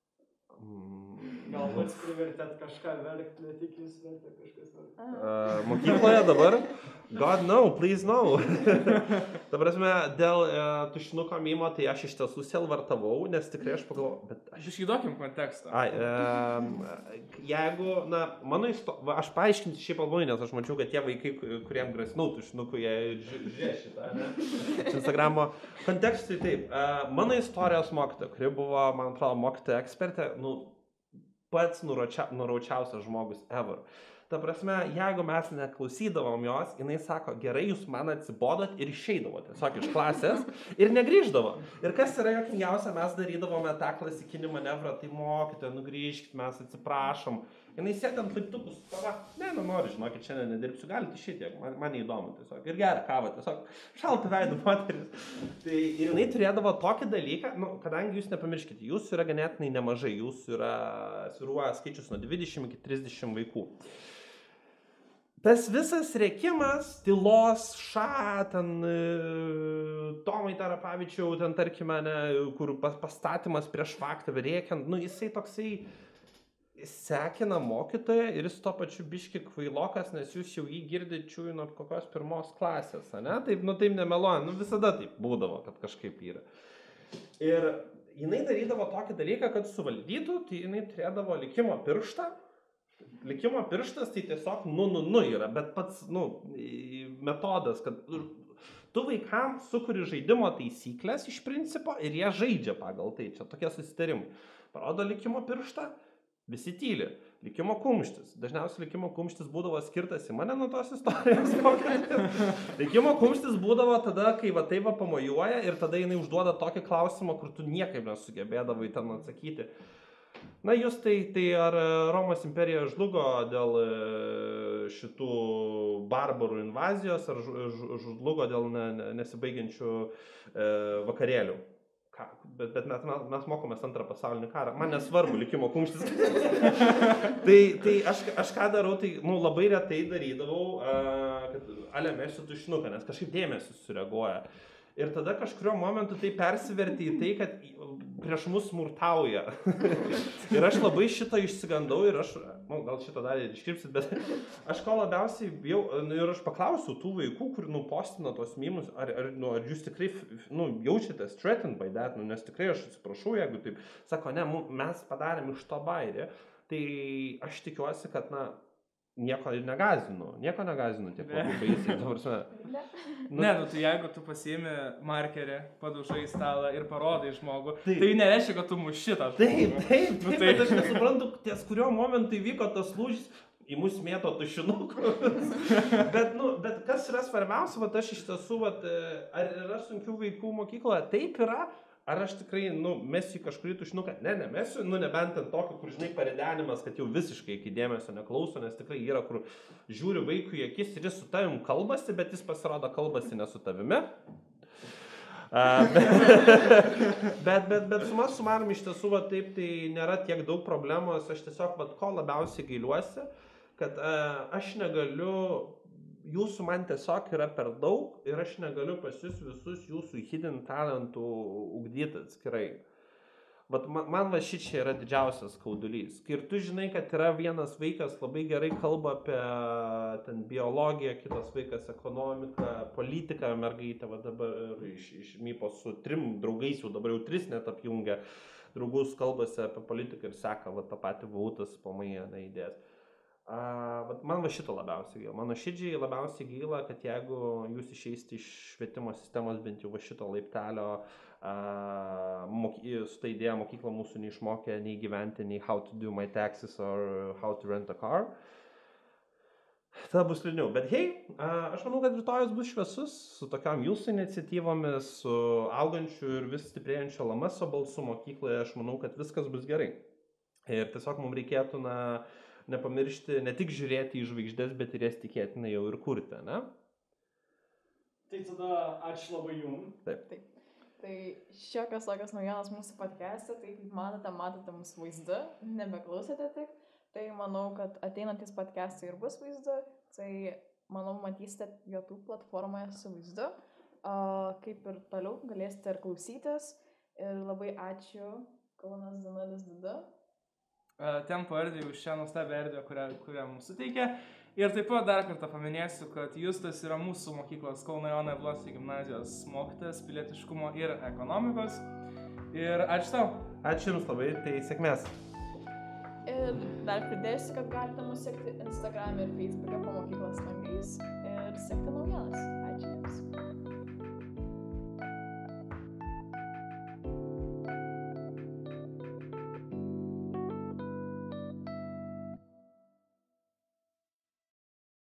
Gal pats privertėt kažką verkti, ne tik jūs vertė kažkas verkti. Uh, mokykloje dabar? God no, please no. Ta prasme, dėl uh, tušinuko mimo, tai aš iš tiesų selvartavau, nes tikrai aš pagalvojau, bet aš... Išgydokim kontekstą. Ai, uh, jeigu, na, mano istorija, aš paaiškinsiu šiaip albumui, nes aš mačiau, kad tie vaikai, kuriem grasinau tušinuku, jie žiūrė šitą, ne? Iš Instagramo. Kontekstui taip, uh, mano istorijos mokytoja, kuri buvo, man atrodo, mokytoja ekspertė, nu, pats nuraučia, nuraučiausias žmogus ever. Ta prasme, jeigu mes neklausydavom jos, jinai sako, gerai, jūs man atsibodot ir išeidavo tiesiog iš klasės ir negrįždavo. Ir kas yra jokingiausia, mes darydavome tą klasikinį manevrą, tai mokytoja, nugrįžkit, mes atsiprašom. Jinai sėdė ant laiptukų, sako, ne, nu noriu, žinokit, šiandien nedirbsiu, galite išeiti, man, man neįdomu tiesiog. Ir geria kavą, tiesiog šaltų veidų moteris. Tai ir jinai turėdavo tokį dalyką, nu, kadangi jūs nepamirškite, jūsų yra ganėtinai nemažai, jūsų yra sviruoja skaičius nuo dvidešimt iki trisdešimt vaikų. Tas visas rėkimas, tylos, ša, ten Tomai Tarapavičiau, ten tarkime, ne, kur pastatymas prieš faktą rėkiant, nu jisai toksai sekina mokytoją ir jis to pačiu biški kvailokas, nes jūs jau jį girdit čiūjų nuo kokios pirmos klasės, ne? Taip, nu taip nemeluoja, nu visada taip būdavo, kad kažkaip yra. Ir jinai darydavo tokį dalyką, kad suvaldytų, tai jinai turėdavo likimo pirštą. Likimo pirštas tai tiesiog nu, nu, nu yra, bet pats, nu, metodas, kad tu vaikam sukuri žaidimo taisyklės iš principo ir jie žaidžia pagal tai, čia tokie susitarimai. Parodo likimo pirštą, visi tyli. Likimo kumštis. Dažniausiai likimo kumštis būdavo skirtas į mane nuo tos istorijos. Likimo kumštis būdavo tada, kai va tai va pamojuoja ir tada jinai užduoda tokį klausimą, kur tu niekaip nesugebėdavai ten atsakyti. Na, jūs tai, tai ar Romos imperija žlugo dėl šitų barbarų invazijos, ar žlugo dėl ne, ne, nesibaigiančių e, vakarėlių? ką, bet, bet mes, mes mokomės antrą pasaulinį karą. Man nesvarbu likimo kumštis. tai tai aš, aš ką darau, tai nu, labai retai darydavau, uh, kad ale mesiu tušinuką, nes kažkaip dėmesį sureaguoja. Ir tada kažkurio momentu tai persivertė į tai, kad prieš mus smurtauja. Ir aš labai šitą išsigandau ir aš, nu, gal šitą dalį iškirpsit, bet aš ko labiausiai bijau, nu, ir aš paklausiau tų vaikų, kur nupostina tos mimus, ar, ar, nu, ar jūs tikrai, nu, jaučiatės threatened by that, nu, nes tikrai aš atsiprašau, jeigu taip, sako, ne, mes padarėm iš to bairį, tai aš tikiuosi, kad, na, nieko ir negazinu, nieko negazinu tiek labai baisiai, ta prasme. Ne. Nu, ne, nu tai jeigu tu pasiimi markerį, padaužai į stalą ir parodai žmogų, taip. Tai nereiškia, kad tu muši tą. Taip, taip, taip, nu, taip, bet aš nesuprantu, ties kurio momentu įvyko tas lūžis, į mus mėto tušinukus. bet, nu, bet kas yra svarbiausia, va, aš iš tiesų, va, ar yra sunkių vaikų mokykloje? Taip yra. Ar aš tikrai, nu, mesiu kažkurį tušinuką? Ne, ne mesiu, nu, nebent ant tokio, kur, žinai, paredenimas, kad jau visiškai iki dėmesio neklauso, nes tikrai yra, kur žiūri vaikui į akis ir jis su tavim kalbasi, bet jis pasirodo kalbasi ne su tavimi. Uh, bet, bet, bet, bet suma sumarum iš tiesų, va, taip, tai nėra tiek daug problemos, aš tiesiog, va, ko labiausiai gailiuosi, kad uh, aš negaliu, jūsų man tiesiog yra per daug ir aš negaliu pas jūs visus jūsų hidden talentų ugdyti atskirai. Bet man, man va šičia yra didžiausias skaudulys. Ir tu žinai, kad yra vienas vaikas labai gerai kalba apie ten biologiją, kitas vaikas ekonomiką, politiką, mergaitė va dabar iš, iš Mypos su trim draugais, jau dabar jau tris net apjungia draugus, kalbasi apie politiką ir seka va tą patį vautas pamaja idėjas. Uh, man va šito labiausiai gaila. Mano širdžiai labiausiai gaila, kad jeigu jūs išeisite iš švietimo sistemos bent jau va šito laiptelio, uh, moky, su ta idėja mokykla mūsų neišmokė nei gyventi, nei how to do my taxes or how to rent a car, tada bus liūdniau. Bet hei, uh, aš manau, kad rytojus bus šviesus su tokiam jūsų iniciatyvomis, su augančiu ir vis stiprėjančio Lamaso balsu mokykloje. Aš manau, kad viskas bus gerai. Ir tiesiog mums reikėtų, na, nepamiršti, ne tik žiūrėti į žvaigždės, bet ir jas tikėtina jau ir kurti, ne? Tai tada ačiū labai jums. Taip. Taip. Tai šiokios tokios naujienos mūsų podcast'e, tai kaip matote, matote mūsų vaizdu, nebeklausėte tik, tai manau, kad ateinantis podcast'ai ir bus vaizdu, tai manau, matysite YouTube platformoje su vaizdu, uh, kaip ir toliau galėsite ir klausytis ir labai ačiū Kaunas du nulis du du. Tempo erdvė už šią nuostabią erdvę, kurią, kurią mums suteikė. Ir taip pat dar kartą paminėsiu, kad Justas yra mūsų mokyklos Kauno Jono Jablonskio gimnazijos mokytojas pilietiškumo ir ekonomikos. Ir ačiū tau. Ačiū Jums labai, tai sėkmės. Ir dar pridėsiu, kad galite mus sekti Instagram ir Facebook'e po mokyklos langais ir sekti naujienas.